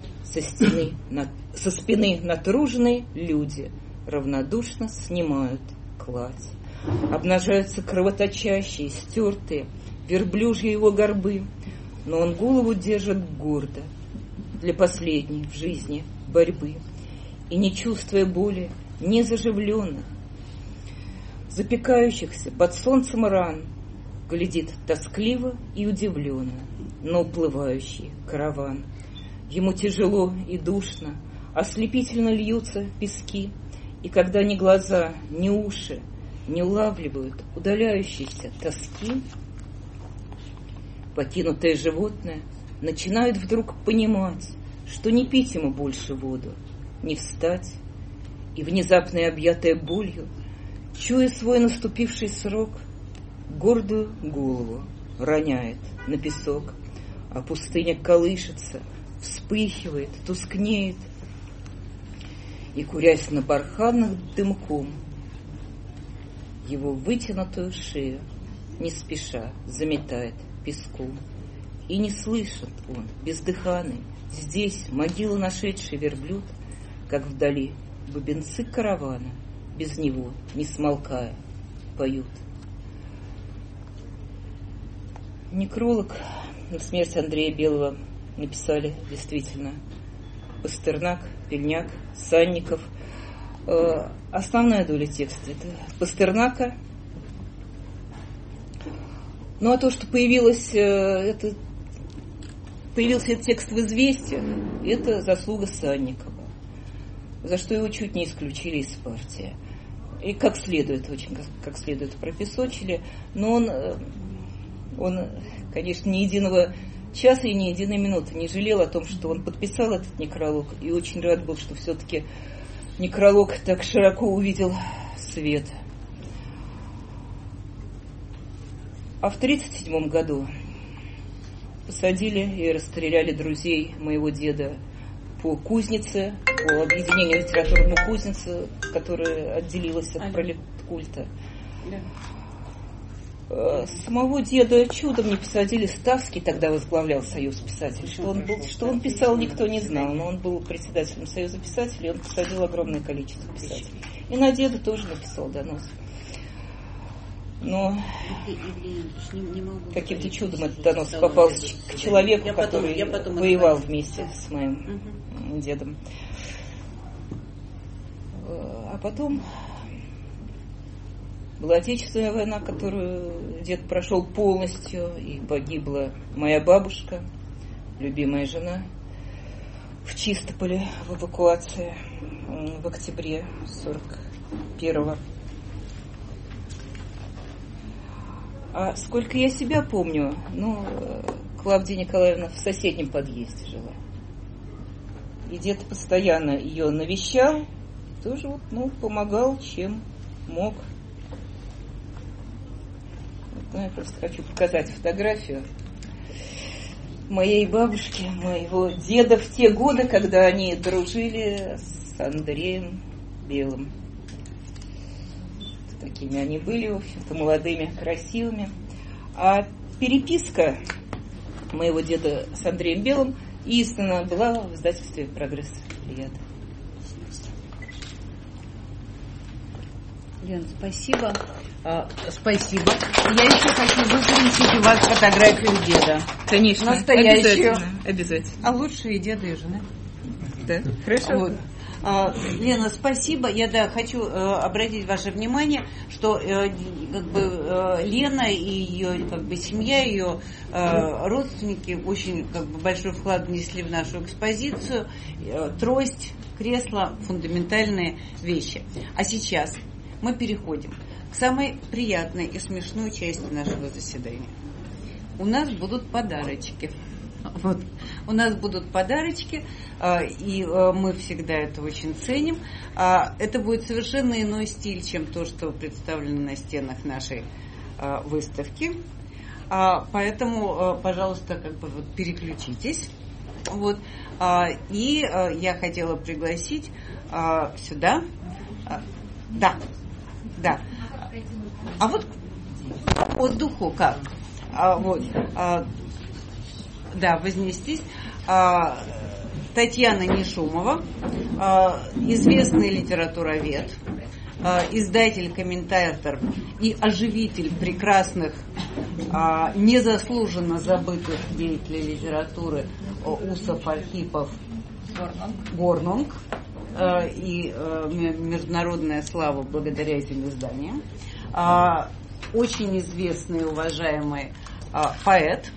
[SPEAKER 5] со спины натруженные люди равнодушно снимают кладь. Обнажаются кровоточащие, стертые верблюжьи его горбы, но он голову держит гордо для последней в жизни борьбы, и не чувствуя боли незаживленных, запекающихся под солнцем ран, глядит тоскливо и удивленно на уплывающий караван. Ему тяжело и душно, ослепительно льются пески, и когда ни глаза, ни уши не улавливают удаляющейся тоски, покинутое животное начинает вдруг понимать, что не пить ему больше воду, не встать, и внезапно объятая болью, чуя свой наступивший срок, гордую голову роняет на песок, а пустыня колышется, вспыхивает, тускнеет, и, курясь на барханах дымком, его вытянутую шею не спеша заметает песком. И не слышит он, бездыханный, здесь могилу нашедший верблюд, как вдали бубенцы каравана, без него, не смолкая, поют. Некролог на смерть Андрея Белого написали действительно Пастернак, Пельняк, Санников. Основная доля текста — это Пастернака. Ну а то, что появился этот текст в «Известиях», это заслуга Санникова, за что его чуть не исключили из партии. И как следует пропесочили, но он, конечно, ни единого часа и ни единой минуты не жалел о том, что он подписал этот некролог, и очень рад был, что все-таки некролог так широко увидел свет. А в 1937 году посадили и расстреляли друзей моего деда по Кузнице, по объединению литературному Кузнице, которое отделилось от пролеткульта. Самого деда чудом не посадили. Ставский тогда возглавлял Союз писателей. Что он писал, никто не знал, но он был председателем Союза писателей, и он посадил огромное количество писателей. И на деда тоже написал донос. Но каким-то чудом этот донос попал к человеку, который воевал вместе с моим дедом. А потом была Отечественная война, которую дед прошел полностью, и погибла моя бабушка, любимая жена, в Чистополе в эвакуации в октябре 41-го. А сколько я себя помню, Клавдия Николаевна в соседнем подъезде жила. И дед постоянно ее навещал, тоже помогал, чем мог. Ну, я просто хочу показать фотографию моей бабушки, моего деда в те годы, когда они дружили с Андреем Белым. Такими они были, в общем-то, молодыми, красивыми. А переписка моего деда с Андреем Белым издана была в издательстве «Прогресс Плеяда».
[SPEAKER 2] Лен, спасибо. Спасибо. Я еще хочу выпринтить у вас фотографию деда.
[SPEAKER 5] Конечно,
[SPEAKER 2] настоящую.
[SPEAKER 5] Обязательно.
[SPEAKER 1] А лучше и деда, и жены.
[SPEAKER 5] Да, хорошо.
[SPEAKER 2] Вот. Лена, спасибо. Я хочу обратить ваше внимание, что Лена и ее семья, ее родственники очень большой вклад внесли в нашу экспозицию. Трость, кресло, фундаментальные вещи. А сейчас мы переходим к самой приятной и смешной части нашего заседания. У нас будут подарочки. Вот. У нас будут подарочки, и мы всегда это очень ценим. Это будет совершенно иной стиль, чем то, что представлено на стенах нашей выставки. Поэтому, пожалуйста, переключитесь. Вот. И я хотела пригласить сюда. Да. А вот от духу как? Да, вознестись. Татьяна Нешумова, известный литературовед, издатель, комментатор и оживитель прекрасных, незаслуженно забытых деятелей литературы Усов, Архипов, Горнунг, и международная слава благодаря этим изданиям. Очень известный и уважаемый поэт.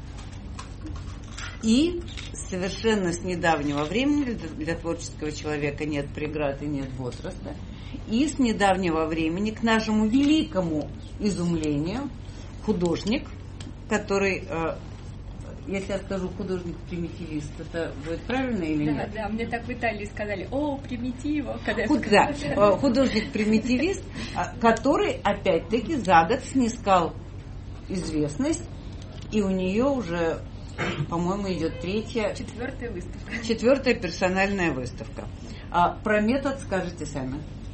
[SPEAKER 2] И совершенно с недавнего времени, для творческого человека нет преград и нет возраста, и с недавнего времени, к нашему великому изумлению, художник, который, если я скажу художник-примитивист, это будет правильно или нет?
[SPEAKER 6] Да, мне так в Италии сказали: о, примитиво.
[SPEAKER 2] Художник-примитивист, который, опять-таки, за год снискал известность, и у нее уже, по-моему, идет четвертая персональная выставка. Про метод скажете сами.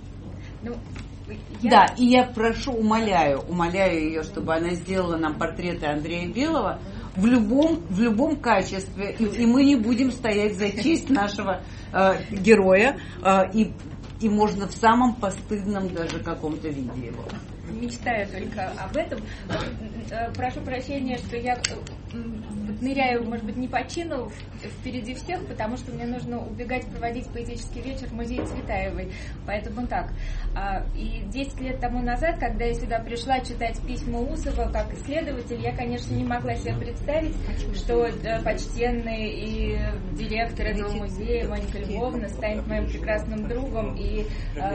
[SPEAKER 2] Да, и я умоляю ее, чтобы она сделала нам портреты Андрея Белого в любом качестве, и мы не будем стоять за честь нашего героя, и можно в самом постыдном даже каком-то виде его.
[SPEAKER 6] Мечтаю только об этом. Прошу прощения, что я ныряю, может быть, не по чину впереди всех, потому что мне нужно убегать проводить поэтический вечер в музее Цветаевой. Поэтому так. И 10 лет тому назад, когда я сюда пришла читать письма Усова как исследователь, я, конечно, не могла себе представить, что почтенный и директор этого музея Моника Львовна станет моим прекрасным другом, и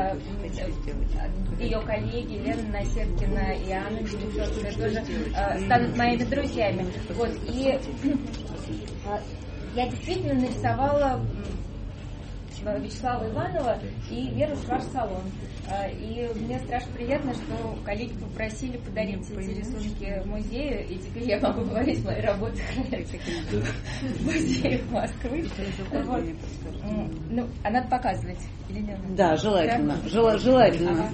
[SPEAKER 6] ее коллеги Лена Насеткина и Анна Белецовская тоже станут моими друзьями. Вот. И я действительно нарисовала Вячеслава Иванова и Веру в ваш салон. И мне страшно приятно, что коллеги попросили подарить эти рисунки музею, и теперь я могу говорить, мои работы в музее Москвы. Вот. А надо показывать или нет?
[SPEAKER 2] Да, желательно. Желательно.
[SPEAKER 6] Ага.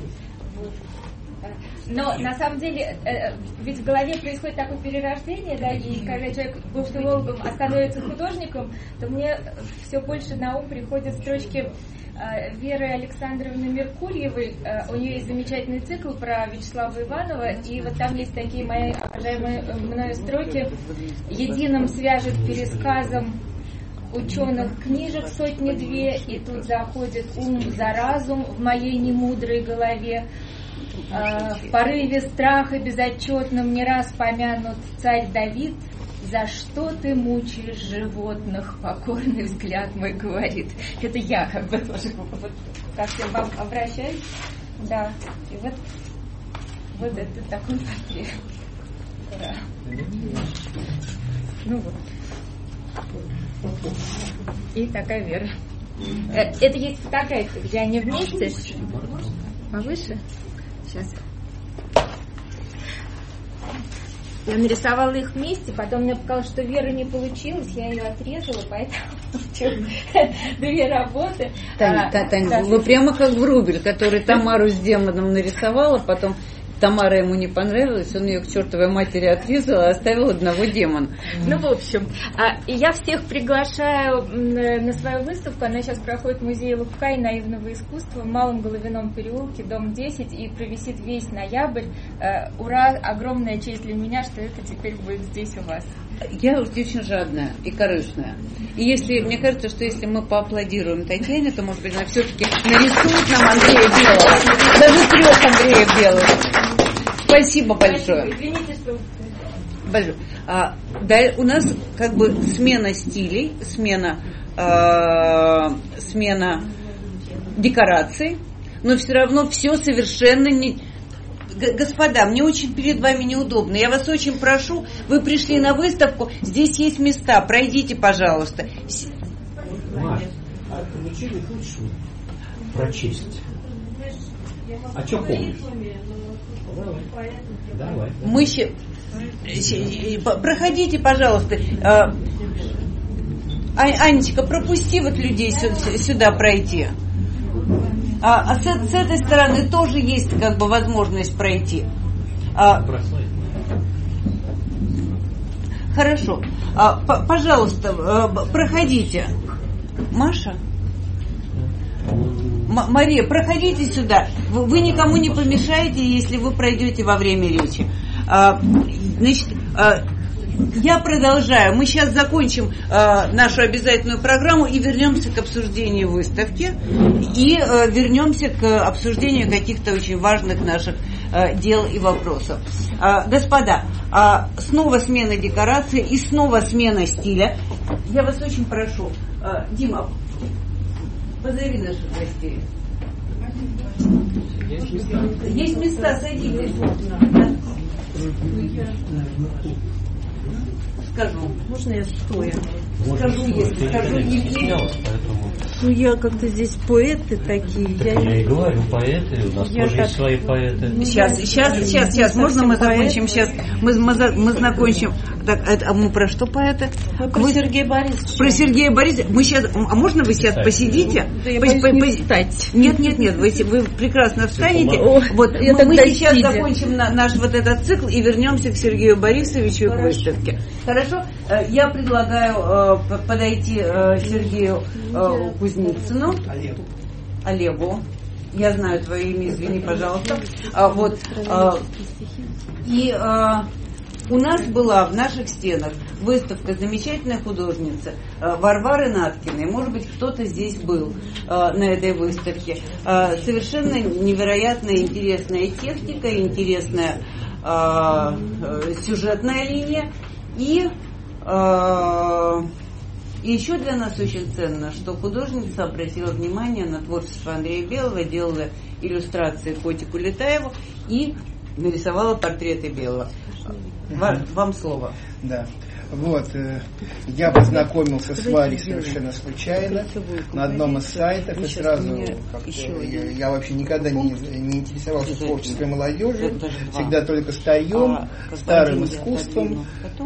[SPEAKER 6] Но на самом деле, ведь в голове происходит такое перерождение, да, и когда человек, бывший филологом, становится художником, то мне все больше на ум приходят строчки Веры Александровны Меркульевой. У нее есть замечательный цикл про Вячеслава Иванова, и вот там есть такие мои обожаемые мною строки: «Единым свяжет пересказом ученых книжек 102, и тут заходит ум за разум в моей немудрой голове. В порыве страха безотчетном не раз помянут царь Давид. За что ты мучаешь животных? Покорный взгляд мой говорит». Это я как бы тоже ко всем вам обращаюсь. Да. И вот это такой портрет. Да. Ну вот. И такая Вера. Это есть фотография, где они вместе. Повыше? Сейчас. Я нарисовала их вместе, потом мне показалось, что Вера не получилось, я ее отрезала, поэтому две работы.
[SPEAKER 2] Таня, вы прямо как Врубель, который Тамару с демоном нарисовала, потом Тамара ему не понравилась, он ее к чертовой матери отрезал, а оставил одного демона.
[SPEAKER 6] Ну, в общем, и я всех приглашаю на свою выставку. Она сейчас проходит в музее Лубка и наивного искусства в Малом Головином переулке, дом 10, и провисит весь ноябрь. Ура, огромная честь для меня, что это теперь будет здесь у вас.
[SPEAKER 2] Я очень жадная и корыстная. И если, мне кажется, что если мы поаплодируем Татьяне, то, может быть, она все-таки нарисует нам Андрея Белого. Даже 3 Андрея Белых. Спасибо большое.
[SPEAKER 6] Извините, что...
[SPEAKER 2] Большое. Да, у нас как бы смена стилей, смена декораций, но все равно все совершенно не... Господа, мне очень перед вами неудобно. Я вас очень прошу, вы пришли на выставку, здесь есть места, пройдите, пожалуйста.
[SPEAKER 3] Маш, а получили хочешь прочесть? А что помнишь? Давай.
[SPEAKER 2] Мы проходите, пожалуйста. Анечка, пропусти вот людей сюда пройти. А с этой стороны тоже есть как бы возможность пройти. Хорошо. Пожалуйста, проходите. Маша? Мария, проходите сюда. Вы никому не помешаете, если вы пройдете во время речи. Значит, я продолжаю. Мы сейчас закончим нашу обязательную программу и вернемся к обсуждению выставки. И вернемся к обсуждению каких-то очень важных наших дел и вопросов. Господа, снова смена декорации и снова смена стиля. Я вас очень прошу. Дима, позови наших гостей. Есть места, садитесь. Скажу.
[SPEAKER 1] Можно я стоя?
[SPEAKER 2] Скажу, если скажу,
[SPEAKER 1] Ну, я как-то здесь поэты такие.
[SPEAKER 3] Я и говорю, поэты, у нас тоже есть свои поэты.
[SPEAKER 2] Сейчас, можно мы закончим? Сейчас мы закончим. Так, а мы про что поэты?
[SPEAKER 1] Про Сергея Борисовича.
[SPEAKER 2] Про Сергея Борисовича. Мы сейчас, а можно вы сейчас посидите?
[SPEAKER 1] Да я боюсь не встать.
[SPEAKER 2] Нет, вы прекрасно встанете. Вот, мы сейчас закончим наш вот этот цикл и вернемся к Сергею Борисовичу и к выставке. Хорошо? Я предлагаю подойти Сергею Кузницыну. Олегу. Я знаю твое имя, извини, пожалуйста. И у нас была в наших стенах выставка замечательной художницы Варвары Наткиной. Может быть, кто-то здесь был на этой выставке. Совершенно невероятная интересная техника, интересная сюжетная линия. И еще для нас очень ценно, что художница обратила внимание на творчество Андрея Белого, делала иллюстрации Котику Летаеву и нарисовала портреты Белого. Вам слово.
[SPEAKER 7] Да. Вот, я познакомился с Варей совершенно случайно на одном из сайтов, и сразу я вообще никогда не интересовался творческой молодежью, всегда только старьем, старым искусством,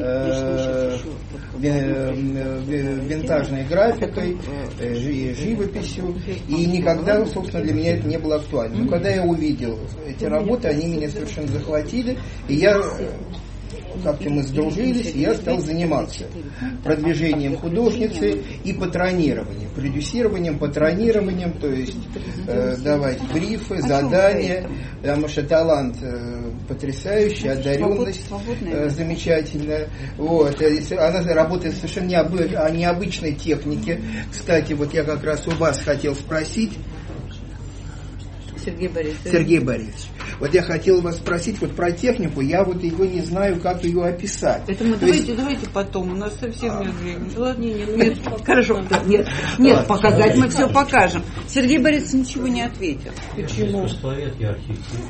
[SPEAKER 7] винтажной графикой, живописью, и никогда, собственно, для меня это не было актуально. Но когда я увидел эти работы, они меня совершенно захватили, и я... Как-то мы сдружились, и я стал заниматься продвижением художницы и патронированием, продюсированием, патронированием, то есть давать брифы, задания, потому что талант потрясающий, одаренность замечательная. Вот. Она работает совершенно необычной технике. Кстати, вот я как раз у вас хотел спросить,
[SPEAKER 2] Сергей
[SPEAKER 7] Борисович. Вот я хотел вас спросить вот про технику, я вот ее не знаю, как ее описать.
[SPEAKER 2] Это мы давайте потом, у нас совсем нет времени. Ладно, нет, хорошо. Нет, показать мы все покажем. Сергей Борисович ничего не ответил.
[SPEAKER 3] Почему? Я искусствовед, я архитектор.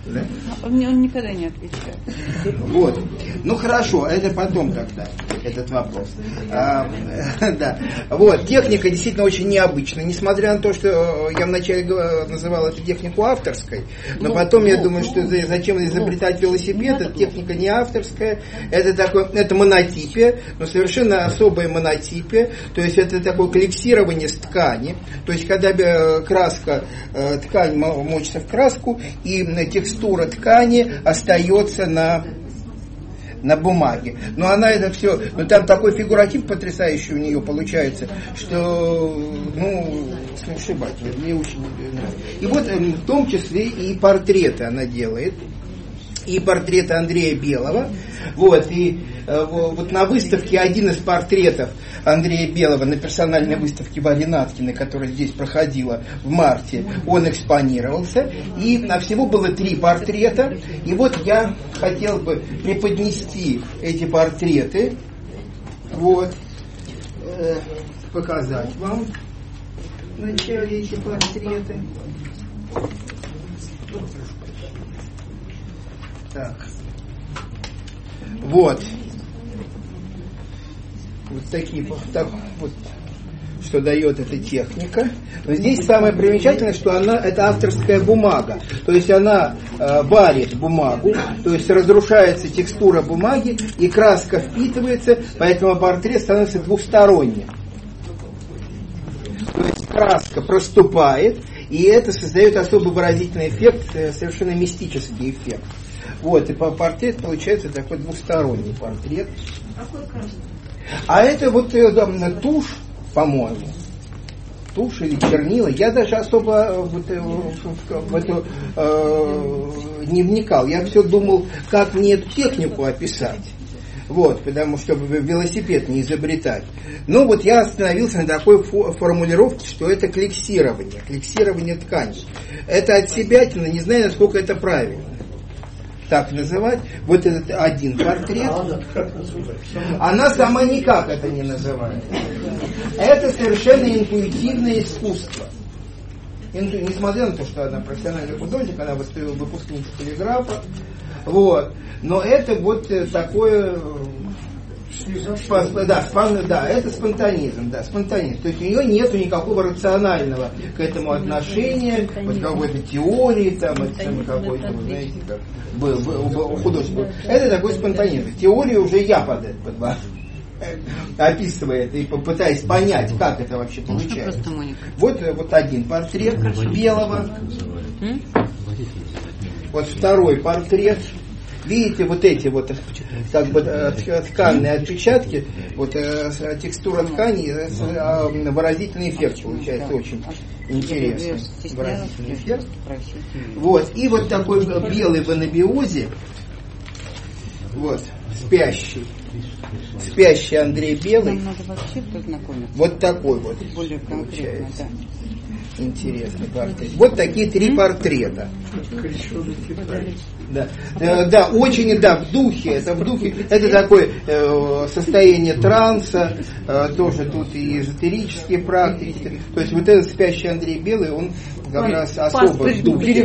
[SPEAKER 7] Да?
[SPEAKER 2] Он никогда не отвечает.
[SPEAKER 7] Вот. Ну хорошо, это потом тогда, этот вопрос. Да. Вот. Техника действительно очень необычная. Несмотря на то, что я вначале называл эту технику авторской, но потом я думаю, что зачем изобретать велосипед, эта техника не авторская, это монотипия, но совершенно особое монотипие, то есть это такое клексирование с ткани, то есть когда ткань мочится в краску, и текстура ткани остается на бумаге. Но она это все, но там такой фигуратив потрясающий у нее получается, что, сногсшибательно, мне очень нравится. И вот в том числе и портреты она делает. И портреты Андрея Белого. Вот, и вот на выставке один из портретов Андрея Белого на персональной выставке Вари Наткиной, которая здесь проходила в марте, он экспонировался. И всего было 3 портрета. И вот я хотел бы преподнести эти портреты. Вот. Показать вам вначале эти портреты. Так. Вот такие, вот, что дает эта техника. Но здесь самое примечательное, что это авторская бумага. То есть она варит бумагу, то есть разрушается текстура бумаги, и краска впитывается, поэтому портрет становится двусторонним. То есть краска проступает, и это создает особый выразительный эффект, совершенно мистический эффект. Вот, и портрет получается такой двусторонний портрет.
[SPEAKER 6] Какой красный?
[SPEAKER 7] А это вот тушь, по-моему. Тушь или чернила. Я даже особо в это не вникал. Я все думал, как мне эту технику описать. Вот, потому что велосипед не изобретать. Но вот я остановился на такой формулировке, что это клексирование ткани. Это отсебятина, не знаю, насколько это правильно так называть. Вот этот один портрет. Она сама никак это не называет. Это совершенно интуитивное искусство. Несмотря на то, что она профессиональный художник, она выпускница полиграфа. Вот. Но это вот такое... это спонтанизм, спонтанизм. То есть у нее нету никакого рационального к этому отношения, вот какой-то теории, там, какой-то, вы знаете, как был художник. Это такой спонтанизм. Теорию уже я подвожу, описывая это и попытаясь понять, как это вообще получается. Вот один портрет Белого. Вот второй портрет. Видите, вот эти вот как бы тканные отпечатки, вот текстура ткани, выразительный эффект получается очень интересный. Выразительный эффект. Вот. И вот такой белый в анабиозе, вот, спящий Андрей Белый.
[SPEAKER 2] Нам надо вообще познакомиться.
[SPEAKER 7] Вот такой вот.
[SPEAKER 2] Более конкретно, да.
[SPEAKER 7] Интересный портрет. Вот такие 3 портрета. Да, очень, в духе. Это такое состояние транса, тоже тут и эзотерические практики. То есть вот этот спящий Андрей Белый, он как раз особо в духе.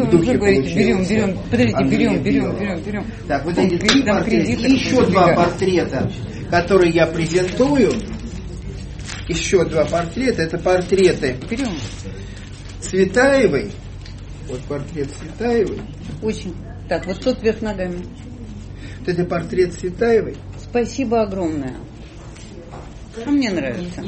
[SPEAKER 7] Берем. Так, вот эти 3 портрета. И еще 2 портрета, которые я презентую. Еще 2 портрета. Это портреты Цветаевой. Вот портрет Цветаевой.
[SPEAKER 2] Очень. Так, вот тут вверх ногами.
[SPEAKER 7] Вот это портрет Цветаевой.
[SPEAKER 2] Спасибо огромное. А мне нравится.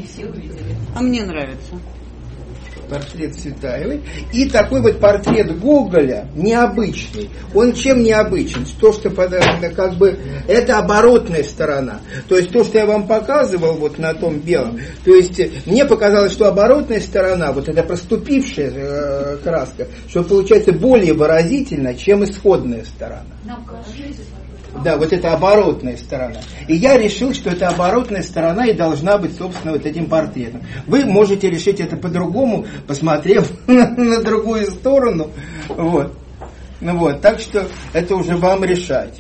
[SPEAKER 7] Портрет Цветаевой. И такой вот портрет Гоголя, необычный. Он чем необычен? То, что как бы это оборотная сторона. То есть то, что я вам показывал вот на том белом. То есть мне показалось, что оборотная сторона, вот эта проступившая краска, что получается более выразительно, чем исходная сторона. Да, вот это оборотная сторона. И я решил, что эта оборотная сторона и должна быть, собственно, вот этим портретом. Вы можете решить это по-другому, посмотрев на другую сторону. Вот. Ну вот, так что это уже вам решать.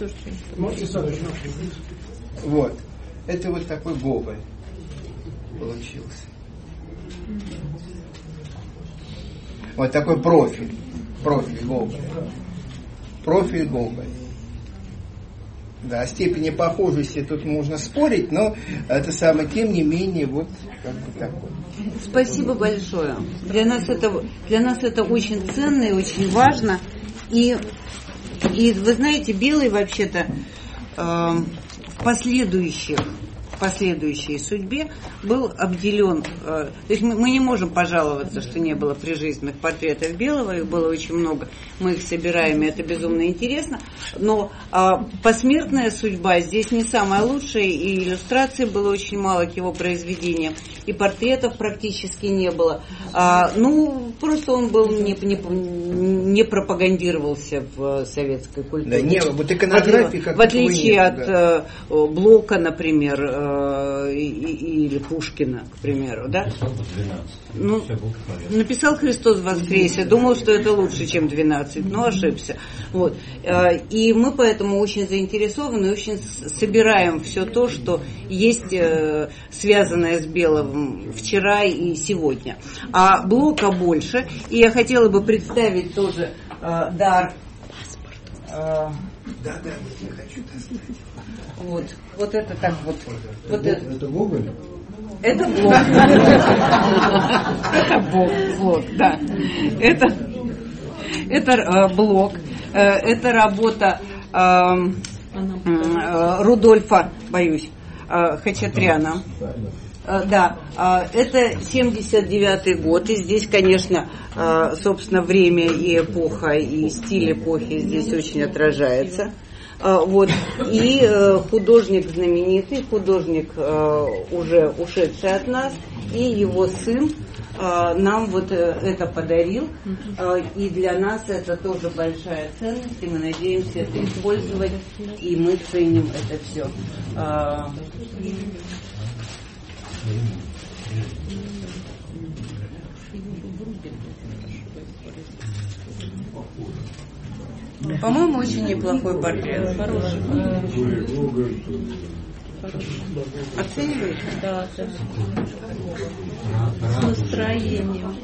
[SPEAKER 7] Вот. Это вот такой Гоголь получился. Вот такой профиль Гоголя. профиль Гоголя. Да, о степени похожести тут можно спорить, но это самое, тем не менее, вот как бы такое.
[SPEAKER 2] Спасибо большое. Для нас это очень ценно и очень важно. И вы знаете, Белый вообще-то в последующей судьбе был обделен. То есть мы не можем пожаловаться, что не было прижизненных портретов Белого, их было очень много, мы их собираем, и это безумно интересно, но посмертная судьба здесь не самая лучшая, и иллюстраций было очень мало к его произведениям, и портретов практически не было. Просто он был не пропагандировался в советской культуре.
[SPEAKER 7] Да, не, вот иконографии как
[SPEAKER 2] в отличие от Блока, например, или Пушкина, к примеру, да? Написал «Христос воскресе», думал, что это лучше, чем 12, но ошибся. Вот. И мы поэтому очень заинтересованы, очень собираем все то, что есть связанное с Белым вчера и сегодня. А Блока больше, и я хотела бы представить тоже дар.
[SPEAKER 7] Да, я хочу достать.
[SPEAKER 2] Вот это так вот.
[SPEAKER 7] Это Гоголь?
[SPEAKER 2] Это Блок. Это Блок, да. Это Блок. Это работа Рудольфа, боюсь, Хачатряна. Да, это 79-й год, и здесь, конечно, собственно, время и эпоха, и стиль эпохи здесь очень отражается. Вот. И художник знаменитый, художник уже ушедший от нас, и его сын нам вот это подарил, и для нас это тоже большая ценность, и мы надеемся это использовать, и мы ценим это все. По-моему, очень неплохой портрет. Хороший. Оцениваете?
[SPEAKER 1] Да, с настроением.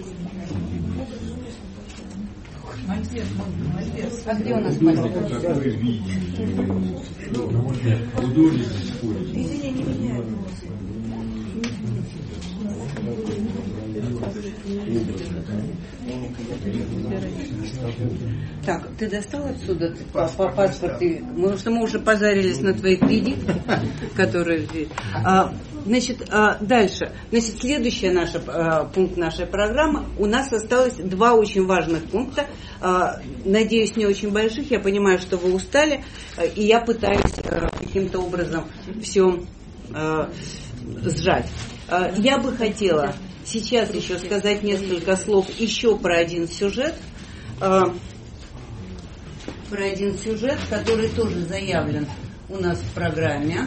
[SPEAKER 2] А где у нас мастер? Извини, не меняю. Так, ты достал отсюда паспорт? Потому что мы уже позарились на твои кредиты, которые здесь. Значит, дальше. Значит, следующий пункт нашей программы. У нас осталось два очень важных пункта. Надеюсь, не очень больших. Я понимаю, что вы устали. И я пытаюсь каким-то образом все сжать. Я бы хотела сейчас еще сказать несколько слов еще про один сюжет. Про один сюжет, который тоже заявлен у нас в программе,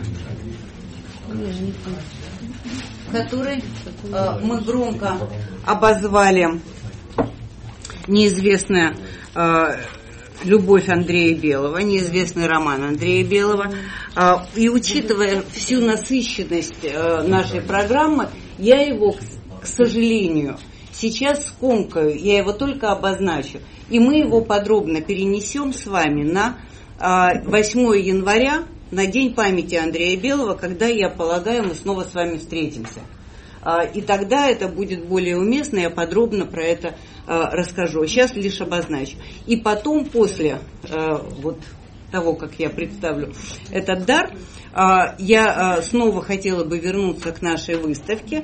[SPEAKER 2] который мы громко обозвали «Неизвестная любовь Андрея Белого», неизвестный роман Андрея Белого. И учитывая всю насыщенность нашей программы, я его, к сожалению, сейчас скомкаю, я его только обозначу. И мы его подробно перенесем с вами на 8 января, на День памяти Андрея Белого, когда, я полагаю, мы снова с вами встретимся. И тогда это будет более уместно, я подробно про это расскажу. Сейчас лишь обозначу. И потом, после вот того, как я представлю этот дар, я снова хотела бы вернуться к нашей выставке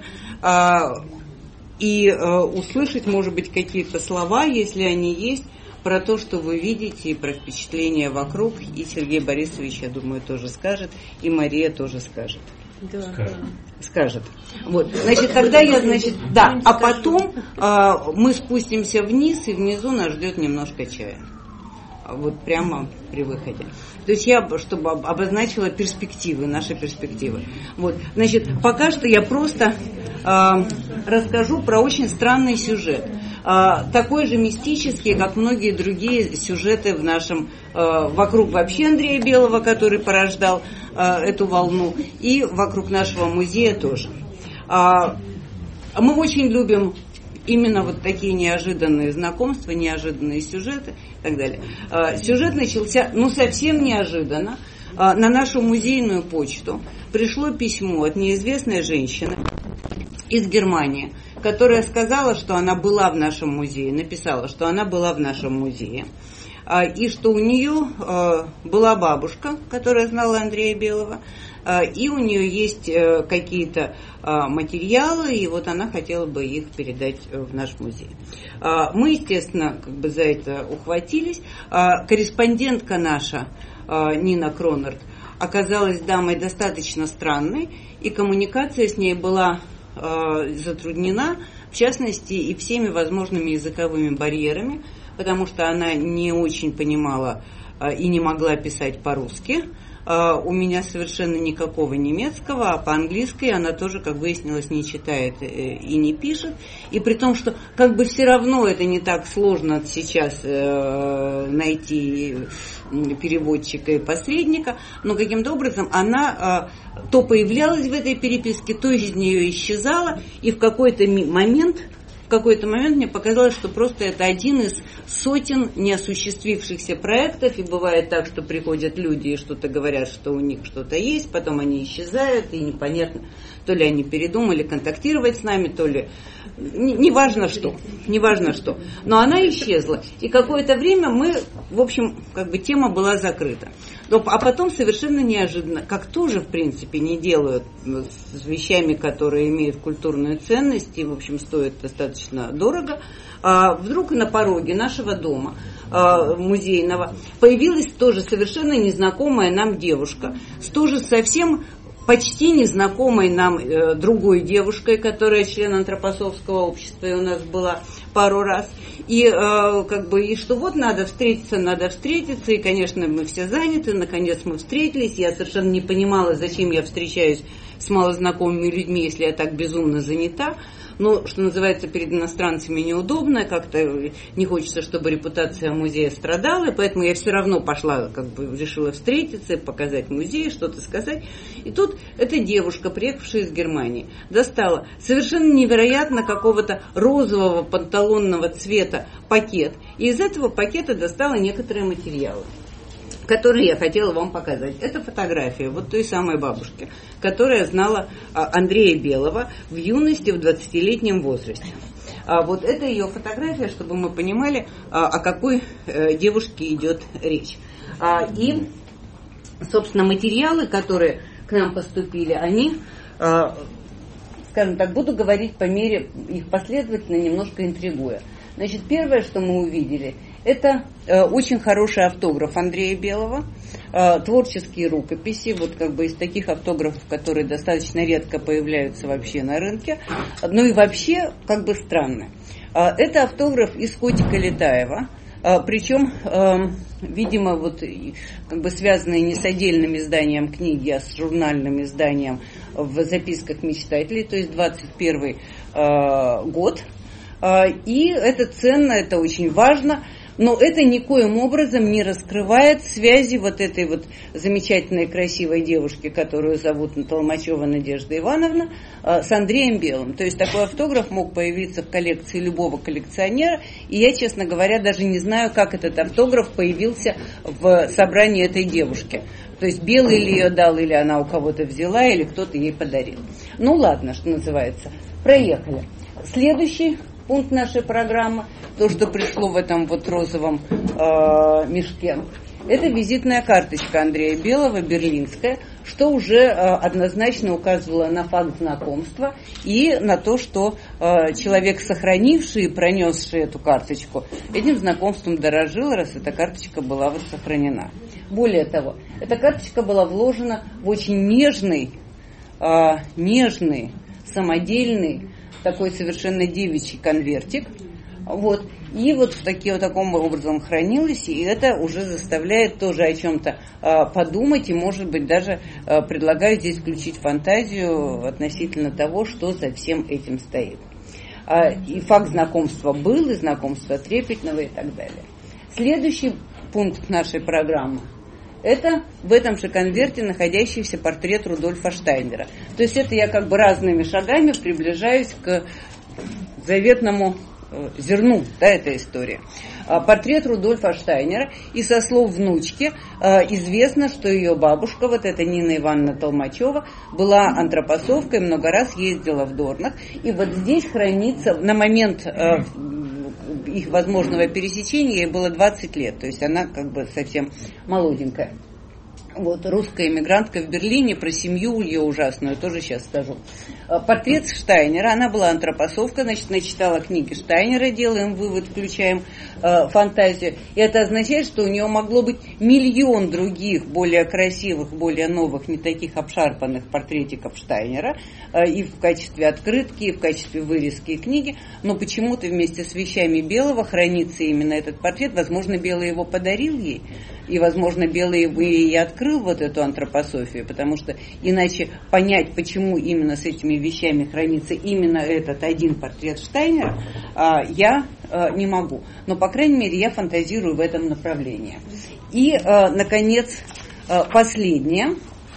[SPEAKER 2] и услышать, может быть, какие-то слова, если они есть, про то, что вы видите, и про впечатления вокруг. И Сергей Борисович, я думаю, тоже скажет, и Мария тоже скажет.
[SPEAKER 1] Да.
[SPEAKER 2] Скажет. Вот. Значит, тогда я, да. А потом мы спустимся вниз, и внизу нас ждет немножко чая. Вот прямо при выходе. То есть я, чтобы обозначила перспективы, наши перспективы. Вот. Значит, пока что я просто расскажу про очень странный сюжет. Такой же мистический, как многие другие сюжеты в нашем, вокруг вообще Андрея Белого, который порождал эту волну, и вокруг нашего музея тоже. Мы очень любим именно вот такие неожиданные знакомства, неожиданные сюжеты и так далее. Сюжет начался, совсем неожиданно. На нашу музейную почту пришло письмо от неизвестной женщины из Германии, которая сказала, что она была в нашем музее, написала, что она была в нашем музее, и что у нее была бабушка, которая знала Андрея Белого, и у нее есть какие-то материалы, и вот она хотела бы их передать в наш музей. Мы, естественно, за это ухватились. Корреспондентка наша, Нина Кронард, оказалась дамой достаточно странной, и коммуникация с ней была затруднена, в частности, и всеми возможными языковыми барьерами, потому что она не очень понимала и не могла писать по-русски. У меня совершенно никакого немецкого, а по-английски она тоже, как выяснилось, не читает и не пишет. И при том, что как бы все равно это не так сложно сейчас найти переводчика и посредника, но каким-то образом она то появлялась в этой переписке, то из нее исчезала, и в какой-то момент мне показалось, что просто это один из сотен неосуществившихся проектов, и бывает так, что приходят люди и что-то говорят, что у них что-то есть, потом они исчезают, и непонятно, то ли они передумали контактировать с нами, то ли... Неважно что. Но она исчезла. И какое-то время мы, в общем, тема была закрыта. А потом совершенно неожиданно, как тоже, в принципе, не делают с вещами, которые имеют культурную ценность и, в общем, стоят достаточно дорого, вдруг на пороге нашего дома музейного появилась тоже совершенно незнакомая нам девушка, с тоже совсем почти незнакомой нам другой девушкой, которая член антропософского общества и у нас была пару раз. И что вот надо встретиться, и, конечно, мы все заняты, наконец мы встретились. Я совершенно не понимала, зачем я встречаюсь с малознакомыми людьми, если я так безумно занята. Но, что называется, перед иностранцами неудобно, как-то не хочется, чтобы репутация музея страдала, и поэтому я все равно пошла, решила встретиться, показать музей, что-то сказать. И тут эта девушка, приехавшая из Германии, достала совершенно невероятно какого-то розового панталонного цвета пакет, и из этого пакета достала некоторые материалы, которые я хотела вам показать. Это фотография вот той самой бабушки, которая знала Андрея Белого в юности, в 20-летнем возрасте. Вот это ее фотография, чтобы мы понимали, о какой девушке идет речь. И, собственно, материалы, которые к нам поступили, они, скажем так, буду говорить по мере их последовательно, немножко интригуя. Значит, первое, что мы увидели, это очень хороший автограф Андрея Белого, творческие рукописи, из таких автографов, которые достаточно редко появляются вообще на рынке, и вообще странно. Это автограф из Котика Летаева, причем, видимо, связанные не с отдельным изданием книги, а с журнальным изданием в записках мечтателей, то есть 21 год. И это ценно, это очень важно, но это никоим образом не раскрывает связи этой замечательной красивой девушки, которую зовут Толмачева Надежда Ивановна, с Андреем Белым. То есть такой автограф мог появиться в коллекции любого коллекционера, и я, честно говоря, даже не знаю, как этот автограф появился в собрании этой девушки. То есть Белый ли ее дал, или она у кого-то взяла, или кто-то ей подарил. Ну ладно, что называется. Проехали. Следующий пункт нашей программы, то, что пришло в этом розовом мешке, это визитная карточка Андрея Белого, берлинская, что уже однозначно указывало на факт знакомства и на то, что человек, сохранивший и пронесший эту карточку, этим знакомством дорожил, раз эта карточка была сохранена. Более того, эта карточка была вложена в очень нежный, самодельный, такой совершенно девичий конвертик. И в таком образом хранилось, и это уже заставляет тоже о чем-то подумать, и, может быть, даже предлагаю здесь включить фантазию относительно того, что за всем этим стоит. И факт знакомства был, и знакомства трепетного, и так далее. Следующий пункт нашей программы – это в этом же конверте находящийся портрет Рудольфа Штайнера. То есть это я разными шагами приближаюсь к заветному зерну, да, эта история. Портрет Рудольфа Штайнера, и со слов внучки известно, что ее бабушка, вот эта Нина Ивановна Толмачева, была антропосовкой, много раз ездила в Дорнах, и вот здесь хранится, на момент их возможного пересечения ей было 20 лет, то есть она как бы совсем молоденькая. Вот, русская эмигрантка в Берлине, про семью ее ужасную тоже сейчас скажу. Портрет Штайнера, она была антропосовка, значит, начитала книги Штайнера, делаем вывод, включаем фантазию. И это означает, что у нее могло быть миллион других, более красивых, более новых, не таких обшарпанных портретиков Штайнера, и в качестве открытки, и в качестве вырезки книги, но почему-то вместе с вещами Белого хранится именно этот портрет. Возможно, Белый его подарил ей, и, возможно, Белый и открыл вот эту антропософию, потому что иначе понять, почему именно с этими вещами хранится именно этот один портрет Штайнера, я не могу. Но, по крайней мере, я фантазирую в этом направлении. И, наконец, последнее,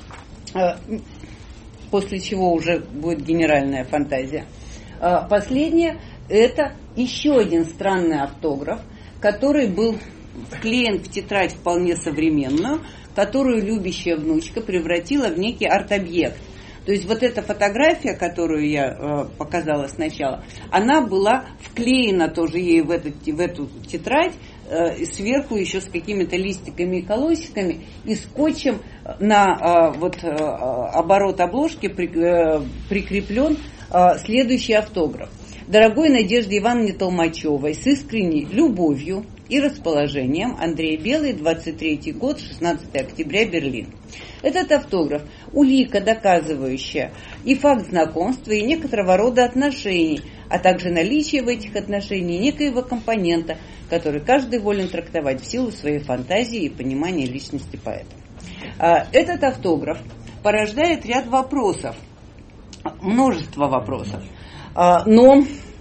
[SPEAKER 2] после чего уже будет генеральная фантазия. Последнее – это еще один странный автограф, который был вклеен в тетрадь вполне современную, которую любящая внучка превратила в некий арт-объект. То есть вот эта фотография, которую я показала сначала, она была вклеена тоже ей в эту тетрадь, сверху еще с какими-то листиками и колосиками, и скотчем на оборот обложки прикреплен следующий автограф. Дорогой Надежде Ивановне Толмачевой, с искренней любовью и расположением, Андрей Белый, 23-й год, 16 октября, Берлин. Этот автограф – улика, доказывающая и факт знакомства, и некоторого рода отношений, а также наличие в этих отношениях некоего компонента, который каждый волен трактовать в силу своей фантазии и понимания личности поэта. Этот автограф порождает ряд вопросов, множество вопросов, но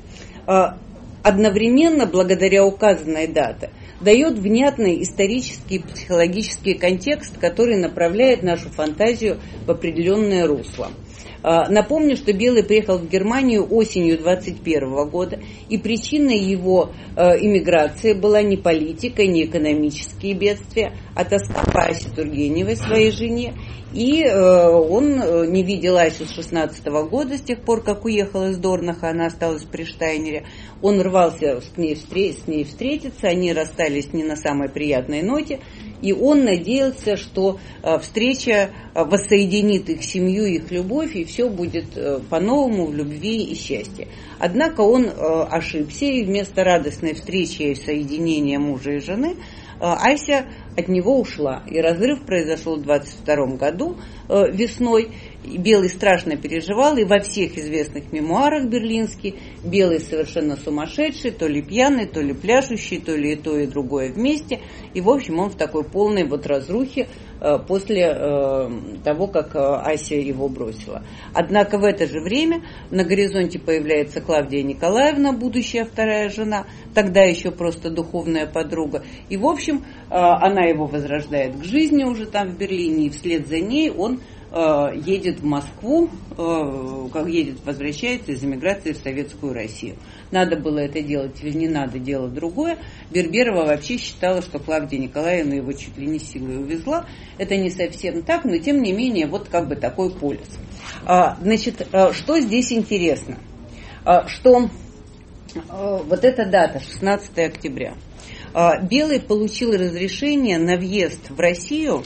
[SPEAKER 2] одновременно, благодаря указанной дате, дает внятный исторический и психологический контекст, который направляет нашу фантазию в определенное русло. Напомню, что Белый приехал в Германию осенью 1921 года, и причиной его эмиграции была не политика, не экономические бедствия, а тоска по Асе Тургеневой, своей жене. И он не видел Асю с 16 года, с тех пор, как уехал из Дорнаха, она осталась при Штайнере. Он рвался с ней встретиться, они расстались не на самой приятной ноте, и он надеялся, что встреча воссоединит их семью, их любовь, и все будет по-новому в любви и счастье. Однако он ошибся, и вместо радостной встречи и соединения мужа и жены Ася от него ушла. И разрыв произошел в 1922 году весной. Белый страшно переживал, и во всех известных мемуарах берлинских Белый совершенно сумасшедший, то ли пьяный, то ли пляшущий, то ли и то, и другое вместе. И, в общем, он в такой полной разрухе после того, как Ася его бросила. Однако в это же время на горизонте появляется Клавдия Николаевна, будущая вторая жена, тогда еще просто духовная подруга. И, в общем, она его возрождает к жизни уже там в Берлине, и вслед за ней он едет в Москву, возвращается из эмиграции в Советскую Россию. Надо было это делать или не надо, дело другое. Берберова вообще считала, что Клавдия Николаевна его чуть ли не силой увезла. Это не совсем так, но тем не менее вот как бы такой полис. Значит, что здесь интересно? Что вот эта дата, 16 октября, Белый получил разрешение на въезд в Россию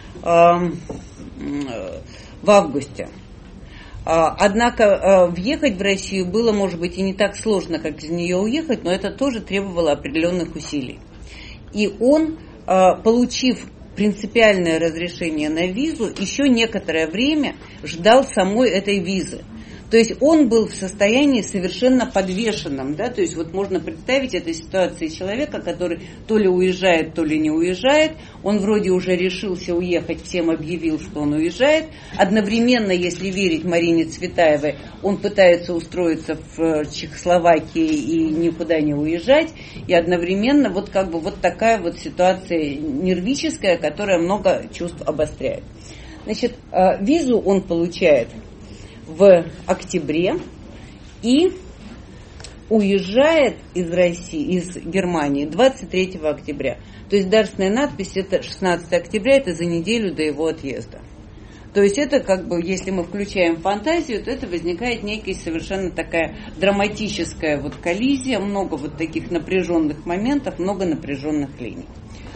[SPEAKER 2] в августе. Однако въехать в Россию было, может быть, и не так сложно, как из нее уехать, но это тоже требовало определенных усилий. И он, получив принципиальное разрешение на визу, еще некоторое время ждал самой этой визы. То есть он был в состоянии совершенно подвешенном, да, то есть вот можно представить эту ситуацию человека, который то ли уезжает, то ли не уезжает, он вроде уже решился уехать, всем объявил, что он уезжает, одновременно, если верить Марине Цветаевой, он пытается устроиться в Чехословакии и никуда не уезжать, и одновременно вот как бы вот такая вот ситуация нервическая, которая много чувств обостряет. Значит, визу он получает в октябре, и уезжает из России, из Германии 23 октября. То есть дарственная надпись это 16 октября, это за неделю до его отъезда. То есть это как бы, если мы включаем фантазию, то это возникает некая совершенно такая драматическая вот коллизия, много вот таких напряженных моментов, много напряженных линий.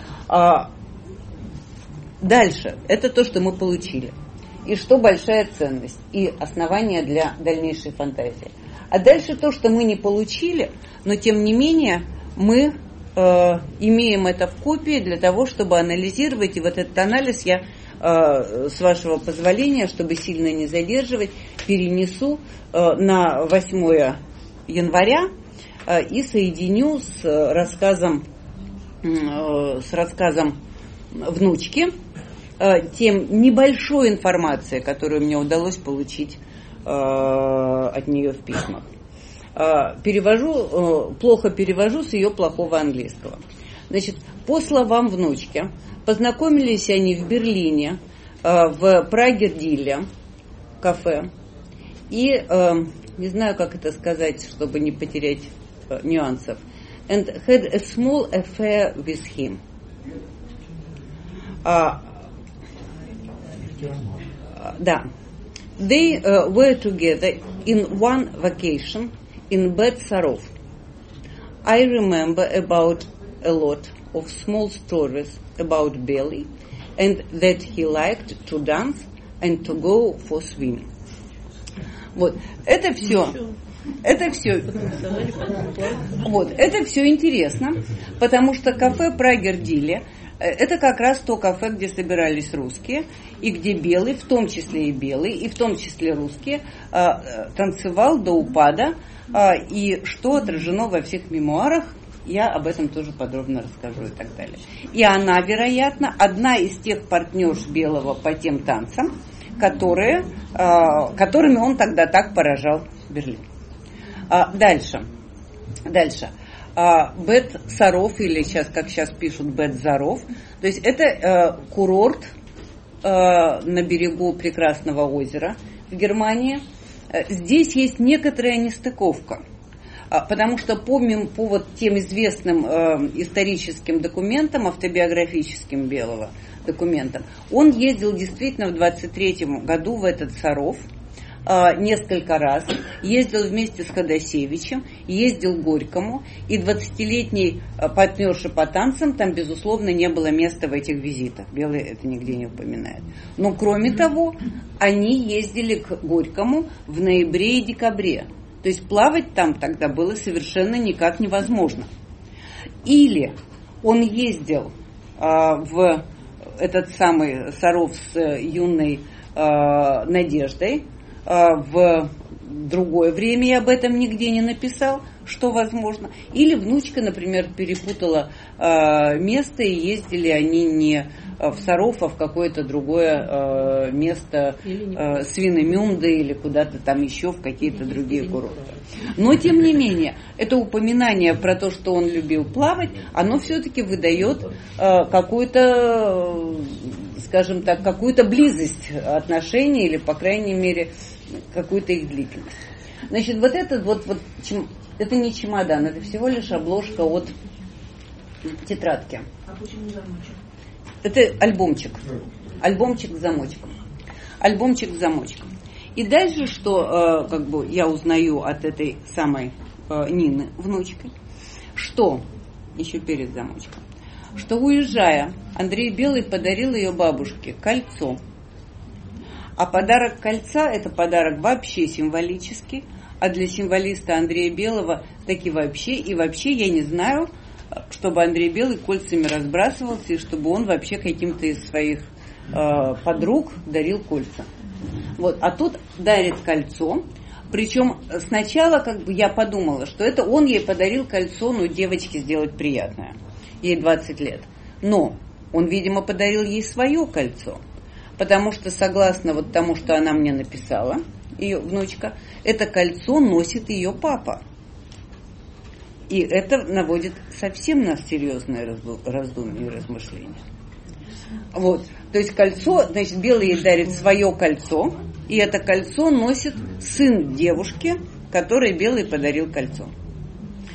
[SPEAKER 2] Дальше, это то, что мы получили. И что большая ценность, и основание для дальнейшей фантазии. А дальше то, что мы не получили, но тем не менее мы имеем это в копии для того, чтобы анализировать, и вот этот анализ я, с вашего позволения, чтобы сильно не задерживать, перенесу на 8 января и соединю с рассказом внучки, тем небольшой информацией, которую мне удалось получить от нее в письмах. Плохо перевожу с ее плохого английского. Значит, по словам внучки, познакомились они в Берлине, в Прагер-Дилле, кафе, и, не знаю, как это сказать, чтобы не потерять нюансов, and had a small affair with him. Да. They were together in one vacation in Bet Sarov. I remember about a lot of small stories about Belly and that he liked to dance and to go for swimming. Вот, это все интересно, потому что кафе Прагер-Дилле это как раз то кафе, где собирались русские, и где Белый, в том числе и Белый, и в том числе русские, танцевал до упада, и что отражено во всех мемуарах, я об этом тоже подробно расскажу и так далее. И она, вероятно, одна из тех партнерш Белого по тем танцам, которыми он тогда так поражал Берлин. Дальше. Бет Саров, или как сейчас пишут, Бет Заров, то есть это курорт на берегу прекрасного озера в Германии. Здесь есть некоторая нестыковка, потому что по вот тем известным историческим документам, автобиографическим Белого документам, он ездил действительно в 23-м году в этот Саров несколько раз, ездил вместе с Ходосевичем, ездил к Горькому, и 20-летней партнерши по танцам там, безусловно, не было места в этих визитах. Белый это нигде не упоминает. Но, кроме того, они ездили к Горькому в ноябре и декабре. То есть плавать там тогда было совершенно никак невозможно. Или он ездил в этот самый Саров с юной Надеждой, в другое время, я об этом нигде не написал, что возможно. Или внучка, например, перепутала место, и ездили они не в Саров, а в какое-то другое место, Свинемюнде или куда-то там еще, в какие-то другие курорты. Но, тем не менее, это упоминание про то, что он любил плавать, оно все-таки выдает какую-то, скажем так, какую-то близость отношений, или, по крайней мере, какую-то их длительность. Значит, вот это это не чемодан, это всего лишь обложка от тетрадки.
[SPEAKER 8] А почему замочек?
[SPEAKER 2] Это альбомчик. Альбомчик с замочком. Альбомчик с замочком. И дальше, что я узнаю от этой самой Нины, внучкой, что, еще перед замочком, что, уезжая, Андрей Белый подарил ее бабушке кольцо. А подарок кольца – это подарок вообще символический, а для символиста Андрея Белого таки вообще. И вообще я не знаю, чтобы Андрей Белый кольцами разбрасывался, и чтобы он вообще каким-то из своих подруг дарил кольца. Вот. А тут дарит кольцо. Причем сначала я подумала, что это он ей подарил кольцо, девочке сделать приятное. Ей 20 лет. Но он, видимо, подарил ей свое кольцо. Потому что, согласно тому, что она мне написала, ее внучка, это кольцо носит ее папа. И это наводит совсем на серьезное раздумье и размышление. Вот. То есть кольцо, значит, Белый ей дарит свое кольцо, и это кольцо носит сын девушки, которой Белый подарил кольцо.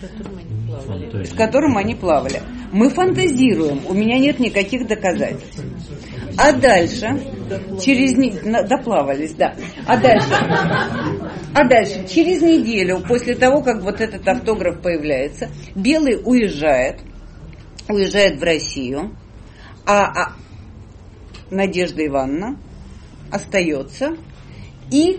[SPEAKER 2] с которым они плавали. Мы фантазируем, у меня нет никаких доказательств. А дальше, доплавались, да. А дальше, через неделю, после того, как вот этот автограф появляется, Белый уезжает в Россию, а Надежда Ивановна остается и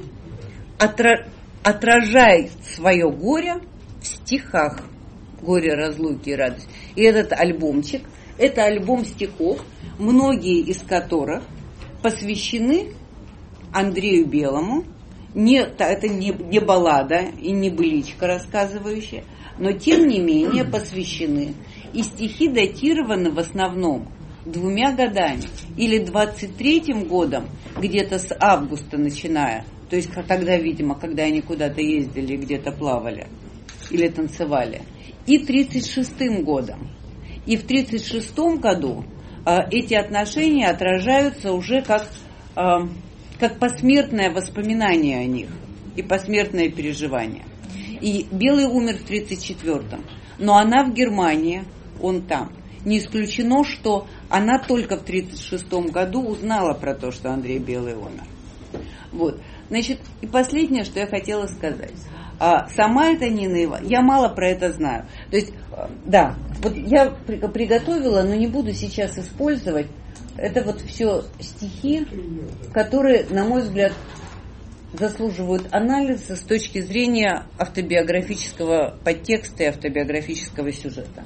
[SPEAKER 2] отражает свое горе в стихах. Горе, разлуки и радость. И этот альбомчик, это альбом стихов, многие из которых посвящены Андрею Белому. Это не баллада и не быличка рассказывающая, но тем не менее посвящены. И стихи датированы в основном 2 годами или 23-м годом, где-то с августа начиная, то есть тогда, видимо, когда они куда-то ездили, где-то плавали или танцевали, и 36-м годом. И в 36-м году эти отношения отражаются уже как посмертное воспоминание о них и посмертное переживание. И Белый умер в 34-м, но она в Германии, он там. Не исключено, что она только в 36-м году узнала про то, что Андрей Белый умер. Вот. Значит, и последнее, что я хотела сказать. Сама эта Нина Ивановна, я мало про это знаю. То есть, да, вот я приготовила, но не буду сейчас использовать. Это вот все стихи, которые, на мой взгляд, заслуживают анализа с точки зрения автобиографического подтекста и автобиографического сюжета.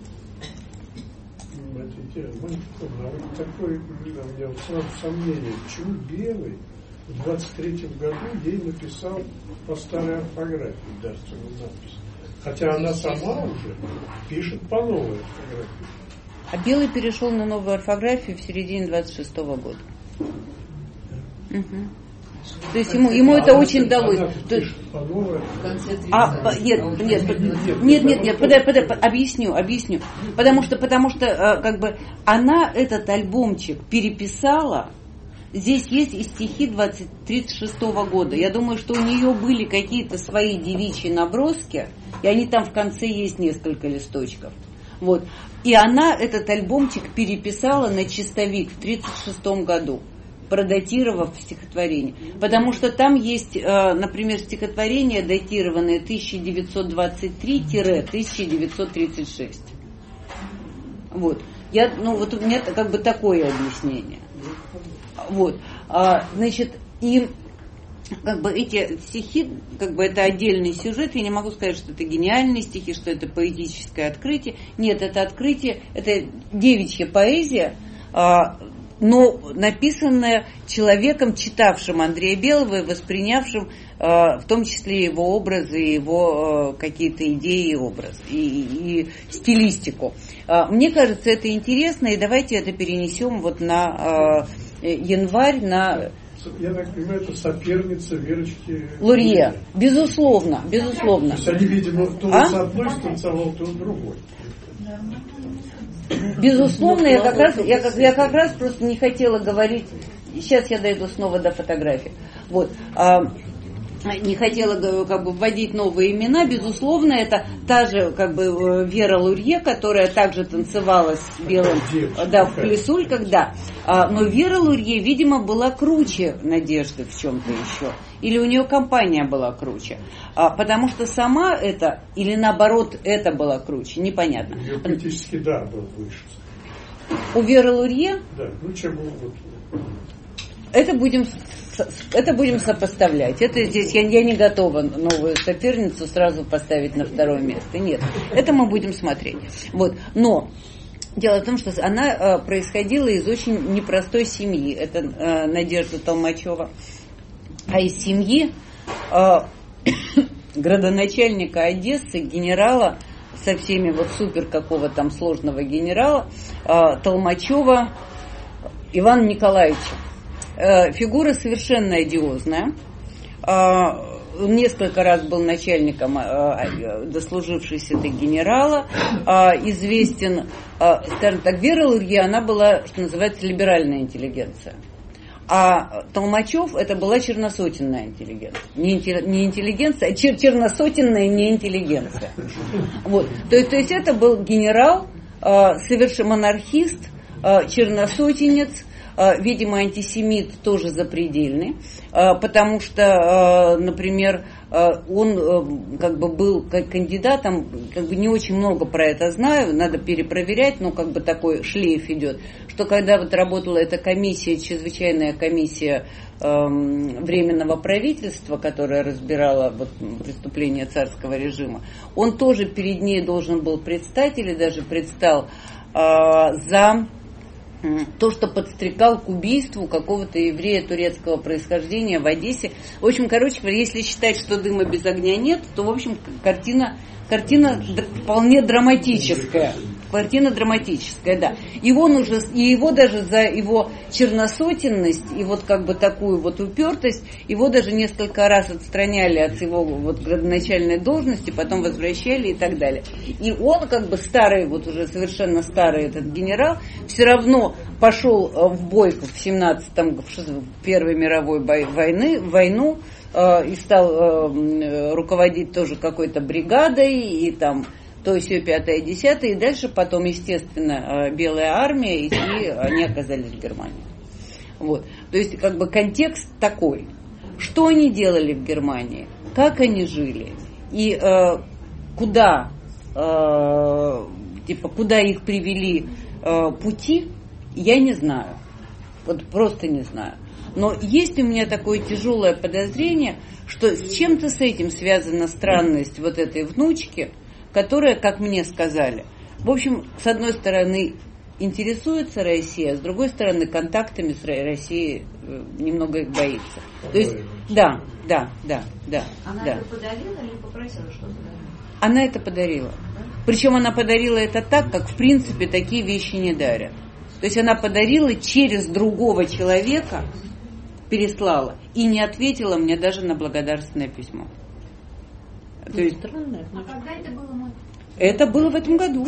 [SPEAKER 1] Такое у меня сразу сомнение, почему Белый в 23-м году ей написал по старой орфографии дарственную запись. Хотя она сама уже пишет по новой орфографии.
[SPEAKER 2] А Белый перешел на новую орфографию в середине 26-го года. Угу. То есть ему это очень далось. Нет, объясню. Потому что как бы она этот альбомчик переписала. Здесь есть и стихи 36-го года. Я думаю, что у нее были какие-то свои девичьи наброски, и они там в конце есть несколько листочков. Вот. И она этот альбомчик переписала на чистовик в 36-м году, продатировав стихотворение. Потому что там есть, например, стихотворения, датированные 1923-1936. Вот. Вот у меня как бы такое объяснение. Вот. Значит, и как бы эти стихи, как бы это отдельный сюжет. Я не могу сказать, что это гениальные стихи, что это поэтическое открытие. Нет, это открытие, это девичья поэзия, но написанная человеком, читавшим Андрея Белого и воспринявшим в том числе его образы, его какие-то идеи и образы, и стилистику. Мне кажется, это интересно, и давайте это перенесем вот на январь, на...
[SPEAKER 1] Я так понимаю, это соперница Верочки
[SPEAKER 2] Лурье. Безусловно.
[SPEAKER 1] То есть они, видимо, то с одной станцевал, то с другой.
[SPEAKER 2] Безусловно, я как раз просто не хотела говорить. Сейчас я дойду снова до фотографий. Вот. Не хотела как бы вводить новые имена. Безусловно, это та же как бы Вера Лурье, которая также танцевала с Белым в Плесульках, да. Но Вера Лурье, видимо, была круче Надежды в чем-то еще. Или у нее компания была круче. Потому что сама это, или наоборот, это была круче, непонятно.
[SPEAKER 1] Ее поэтический дар был выше.
[SPEAKER 2] У Веры Лурье?
[SPEAKER 1] Да, чем вот.
[SPEAKER 2] Это будем сопоставлять. Это здесь я не готова новую соперницу сразу поставить на второе место. Нет, это мы будем смотреть. Вот. Но дело в том, что она происходила из очень непростой семьи. Это Надежда Толмачева. А из семьи градоначальника Одессы, генерала, со всеми вот супер какого там сложного генерала, Толмачева Ивана Николаевича. Фигура совершенно одиозная. Несколько раз был начальником дослужившийся до генерала. Известен, скажем так, Вера Лурье, она была, что называется, либеральная интеллигенция. А Толмачев это была черносотенная интеллигенция. Не интеллигенция, а черносотенная неинтеллигенция. Вот. То есть это был генерал, совершенно монархист, черносотенец, видимо, антисемит тоже запредельный, потому что, например, он как бы был кандидатом, как бы не очень много про это знаю, надо перепроверять, но как бы такой шлейф идет, что когда вот работала эта комиссия, чрезвычайная комиссия Временного правительства, которая разбирала вот преступления царского режима, он тоже перед ней должен был предстать или даже предстал за то, что подстрекал к убийству какого-то еврея турецкого происхождения в Одессе. В общем, короче говоря, если считать, что дыма без огня нет, то, в общем, картина вполне драматическая. Картина драматическая, да. И его даже за его черносотенность и вот как бы такую вот упертость, его даже несколько раз отстраняли от его вот градоначальной должности, потом возвращали и так далее. И он как бы старый, вот уже совершенно старый этот генерал, все равно пошел в бой в 17-м, в Первой мировой войну, и стал руководить тоже какой-то бригадой, и там то все 5-е, 10-е, и дальше потом, естественно, Белая армия, и они оказались в Германии. Вот. То есть, как бы контекст такой. Что они делали в Германии, как они жили, и куда их привели пути, я не знаю. Вот просто не знаю. Но есть у меня такое тяжелое подозрение, что с чем-то с этим связана странность вот этой внучки, которая, как мне сказали, в общем, с одной стороны, интересуется Россия, а с другой стороны, контактами с Россией немного их боится. То есть, да.
[SPEAKER 8] Она это подарила или попросила, что подарила?
[SPEAKER 2] Она это подарила. Причем она подарила это так, как в принципе такие вещи не дарят. То есть она подарила через другого человека, переслала, и не ответила мне даже на благодарственное письмо. То есть,
[SPEAKER 8] странно. А когда это было?
[SPEAKER 2] Это было в этом году.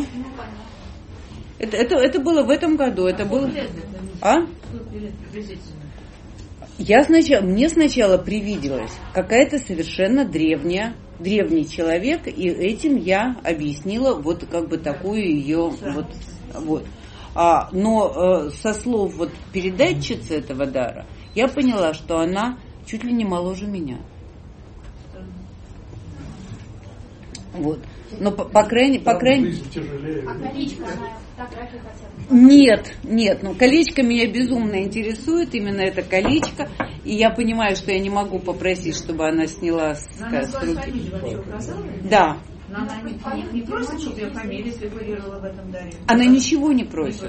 [SPEAKER 2] Это было в этом году. Это было. Мне сначала привиделось какая-то совершенно древний человек, и этим я объяснила вот как бы такую ее вот. Но со слов вот передатчицы этого дара я поняла, что она чуть ли не моложе меня. Вот. Но по крайней
[SPEAKER 1] А
[SPEAKER 6] колечко она фотографию хотела?
[SPEAKER 2] Нет, колечко меня безумно интересует, именно это колечко, и я понимаю, что я не могу попросить, чтобы она сняла с руки. Да.
[SPEAKER 8] Но она не просит, чтобы ее фамилия фигурировала в этом даре?
[SPEAKER 2] Она ничего не просит.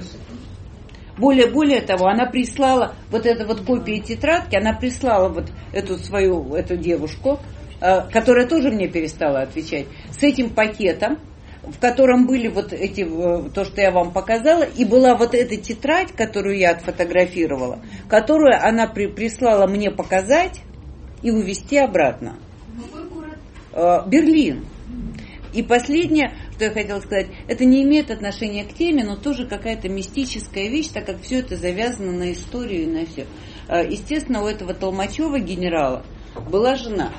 [SPEAKER 2] Более того, она прислала вот эту вот копию тетрадки, она прислала вот эту девушку, которая тоже мне перестала отвечать, с этим пакетом, в котором были вот эти, то, что я вам показала, и была вот эта тетрадь, которую я отфотографировала, которую она прислала мне показать и увезти обратно.
[SPEAKER 6] Какой город?
[SPEAKER 2] Берлин. И последнее, что я хотела сказать, это не имеет отношения к теме, но тоже какая-то мистическая вещь, так как все это завязано на историю и на все. Естественно, у этого Толмачева генерала была жена.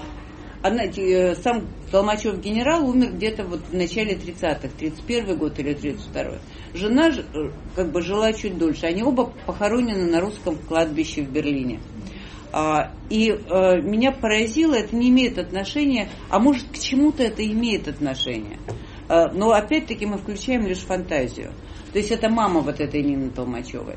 [SPEAKER 2] Сам Толмачев генерал умер где-то вот в начале 30-х, 31 год или 32-й. Жена как бы жила чуть дольше. Они оба похоронены на русском кладбище в Берлине. И меня поразило, это не имеет отношения, а может к чему-то это имеет отношение. Но опять-таки мы включаем лишь фантазию. То есть это мама вот этой Нины Толмачевой.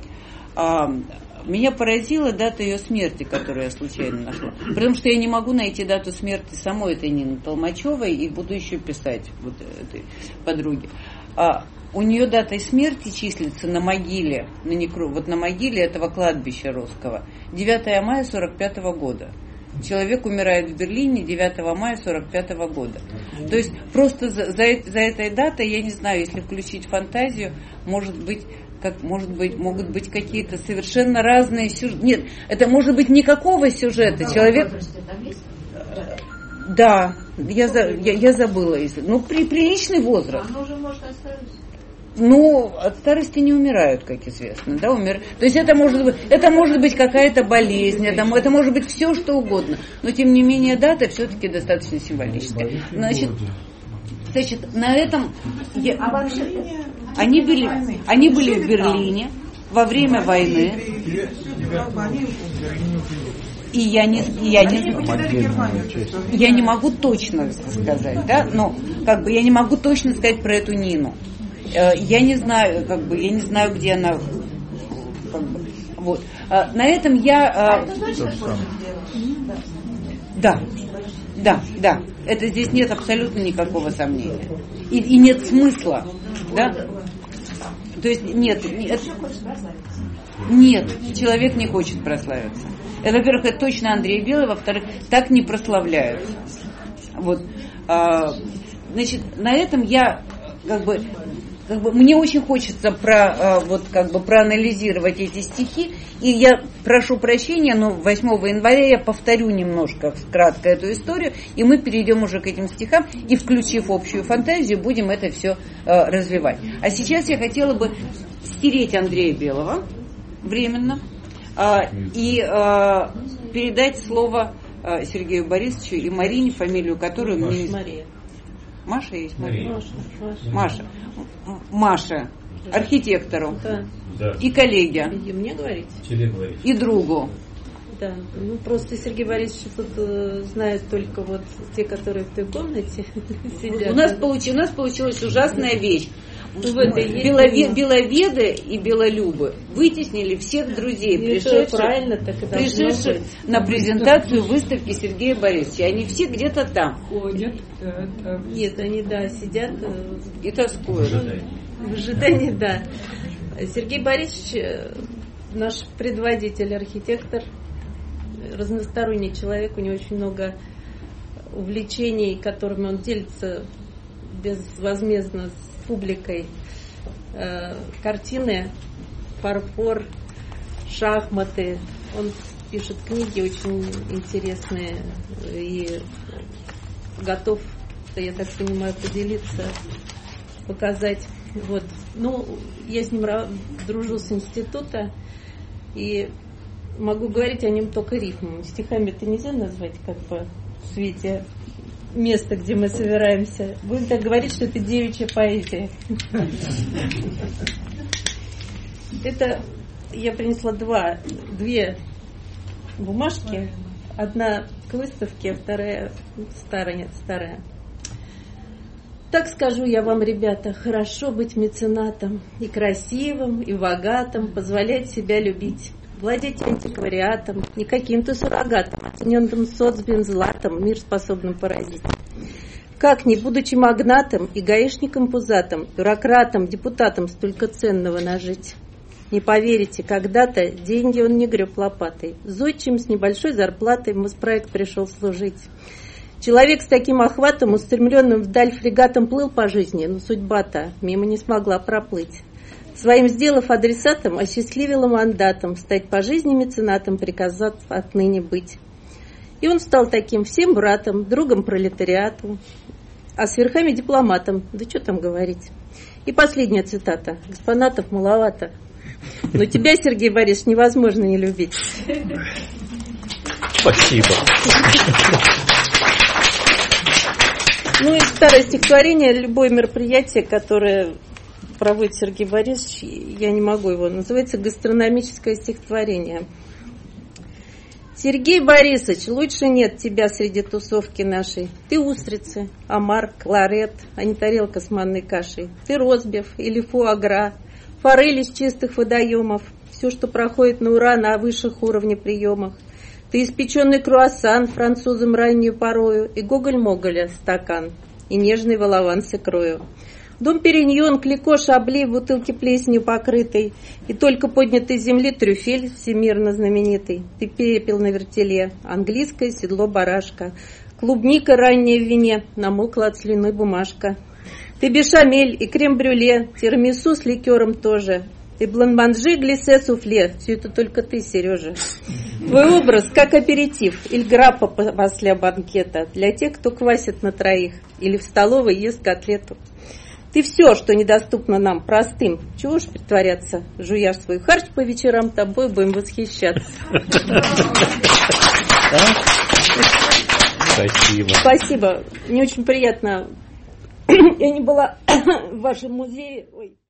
[SPEAKER 2] Меня поразила дата ее смерти, которую я случайно нашла. Потому что я не могу найти дату смерти самой этой Нины Толмачевой и буду еще писать вот этой подруге. У нее дата смерти числится на могиле, на могиле этого кладбища русского. 9 мая 45 года. Человек умирает в Берлине 9 мая 45 года. То есть просто за этой датой, я не знаю, если включить фантазию, могут быть какие-то совершенно разные сюжеты. Нет, это может быть никакого сюжета. Человек... Да, я забыла. Приличный возраст.
[SPEAKER 8] Оно уже может оставить.
[SPEAKER 2] Ну, от старости не умирают, как известно, да, То есть это может быть какая-то болезнь, это может быть все, что угодно. Но, тем не менее, дата все-таки достаточно символическая. Значит, на этом... Они были в Берлине во время войны. И я не могу точно сказать, да, но как бы я не могу точно сказать про эту Нину. Я не знаю, где она. Как бы, вот. На этом я. Да. Это здесь нет абсолютно никакого сомнения. И нет смысла, да? То есть нет, человек не хочет прославиться. Во-первых, это точно Андрей Белый, во-вторых, так не прославляются. Вот. Значит, на этом я мне очень хочется проанализировать эти стихи, и я прошу прощения, но 8 января я повторю немножко кратко эту историю, и мы перейдем уже к этим стихам, и, включив общую фантазию, будем это все развивать. А сейчас я хотела бы стереть Андрея Белого временно и передать слово Сергею Борисовичу и Марине, фамилию которую мне...
[SPEAKER 9] Мария.
[SPEAKER 2] Маша есть? Маша, архитектору,
[SPEAKER 9] да.
[SPEAKER 2] И коллеге.
[SPEAKER 9] И мне говорите?
[SPEAKER 2] И другу.
[SPEAKER 9] Да, ну просто Сергей Борисович тут знает только вот те, которые в той комнате сидят.
[SPEAKER 2] У нас получилась ужасная вещь. Беловеды и белолюбы вытеснили всех друзей, пришедших на презентацию выставки Сергея Борисовича. Они все где-то там.
[SPEAKER 9] Ходят. Нет, они, сидят.
[SPEAKER 2] И тоскуют.
[SPEAKER 9] В ожидании, да. Сергей Борисович, наш предводитель, архитектор, разносторонний человек, у него очень много увлечений, которыми он делится безвозмездно с публикой. Картины, фарфор, шахматы. Он пишет книги очень интересные и готов, я так понимаю, поделиться, показать. Вот. Ну, я с ним дружу с института и могу говорить о нем только рифмами. Стихами это нельзя назвать, как бы в свете места, где мы собираемся. Будем так говорить, что это девичья поэзия. Это я принесла две бумажки. Одна к выставке, а вторая старая. Так скажу я вам, ребята, хорошо быть меценатом, и красивым, и богатым, позволять себя любить. Владеть антиквариатом, не каким-то суррогатом, оцененным соцбензлатом, мир способным поразить. Как, не будучи магнатом и гаишником пузатым, бюрократом, депутатом столько ценного нажить? Не поверите, когда-то деньги он не греб лопатой. Зодчим с небольшой зарплатой в Моспроект пришел служить. Человек с таким охватом, устремленным вдаль фрегатом, плыл по жизни, но судьба-то мимо не смогла проплыть. Своим сделав адресатом, осчастливила мандатом стать по жизни меценатом, приказав отныне быть. И он стал таким всем братом, другом пролетариату, а с верхами дипломатом. Да что там говорить. И последняя цитата. Экспонатов маловато. Но тебя, Сергей Борисович, невозможно не любить.
[SPEAKER 3] Спасибо.
[SPEAKER 9] Ну и старое стихотворение, любое мероприятие, которое проводит Сергей Борисович, я не могу его, называется «Гастрономическое стихотворение». Сергей Борисович, лучше нет тебя среди тусовки нашей. Ты устрицы, омар, кларет, а не тарелка с манной кашей. Ты розбив или фуагра, форель из чистых водоемов, все, что проходит на ура на высших уровнях приемах. Ты испеченный круассан французам раннюю порою, и гоголь-моголя стакан, и нежный волован с икрою. Дом Периньон, клико, шабли, бутылки плесенью покрытой, и только поднятый с земли трюфель всемирно знаменитый. Ты пепел на вертеле, английское седло барашка, клубника ранняя в вине, намокла от слюны бумажка. Ты бешамель и крем-брюле, тирамису с ликером тоже. Ты бланманжи, глиссе, суфле, все это только ты, Сережа. Твой образ как аперитив, или граппа после банкета, для тех, кто квасит на троих, или в столовой ест котлету. Ты все, что недоступно нам простым, чего уж притворяться, жуя свой харч по вечерам, тобой будем восхищаться.
[SPEAKER 3] Спасибо.
[SPEAKER 9] Спасибо. Мне очень приятно. Я не была в вашем музее. Ой.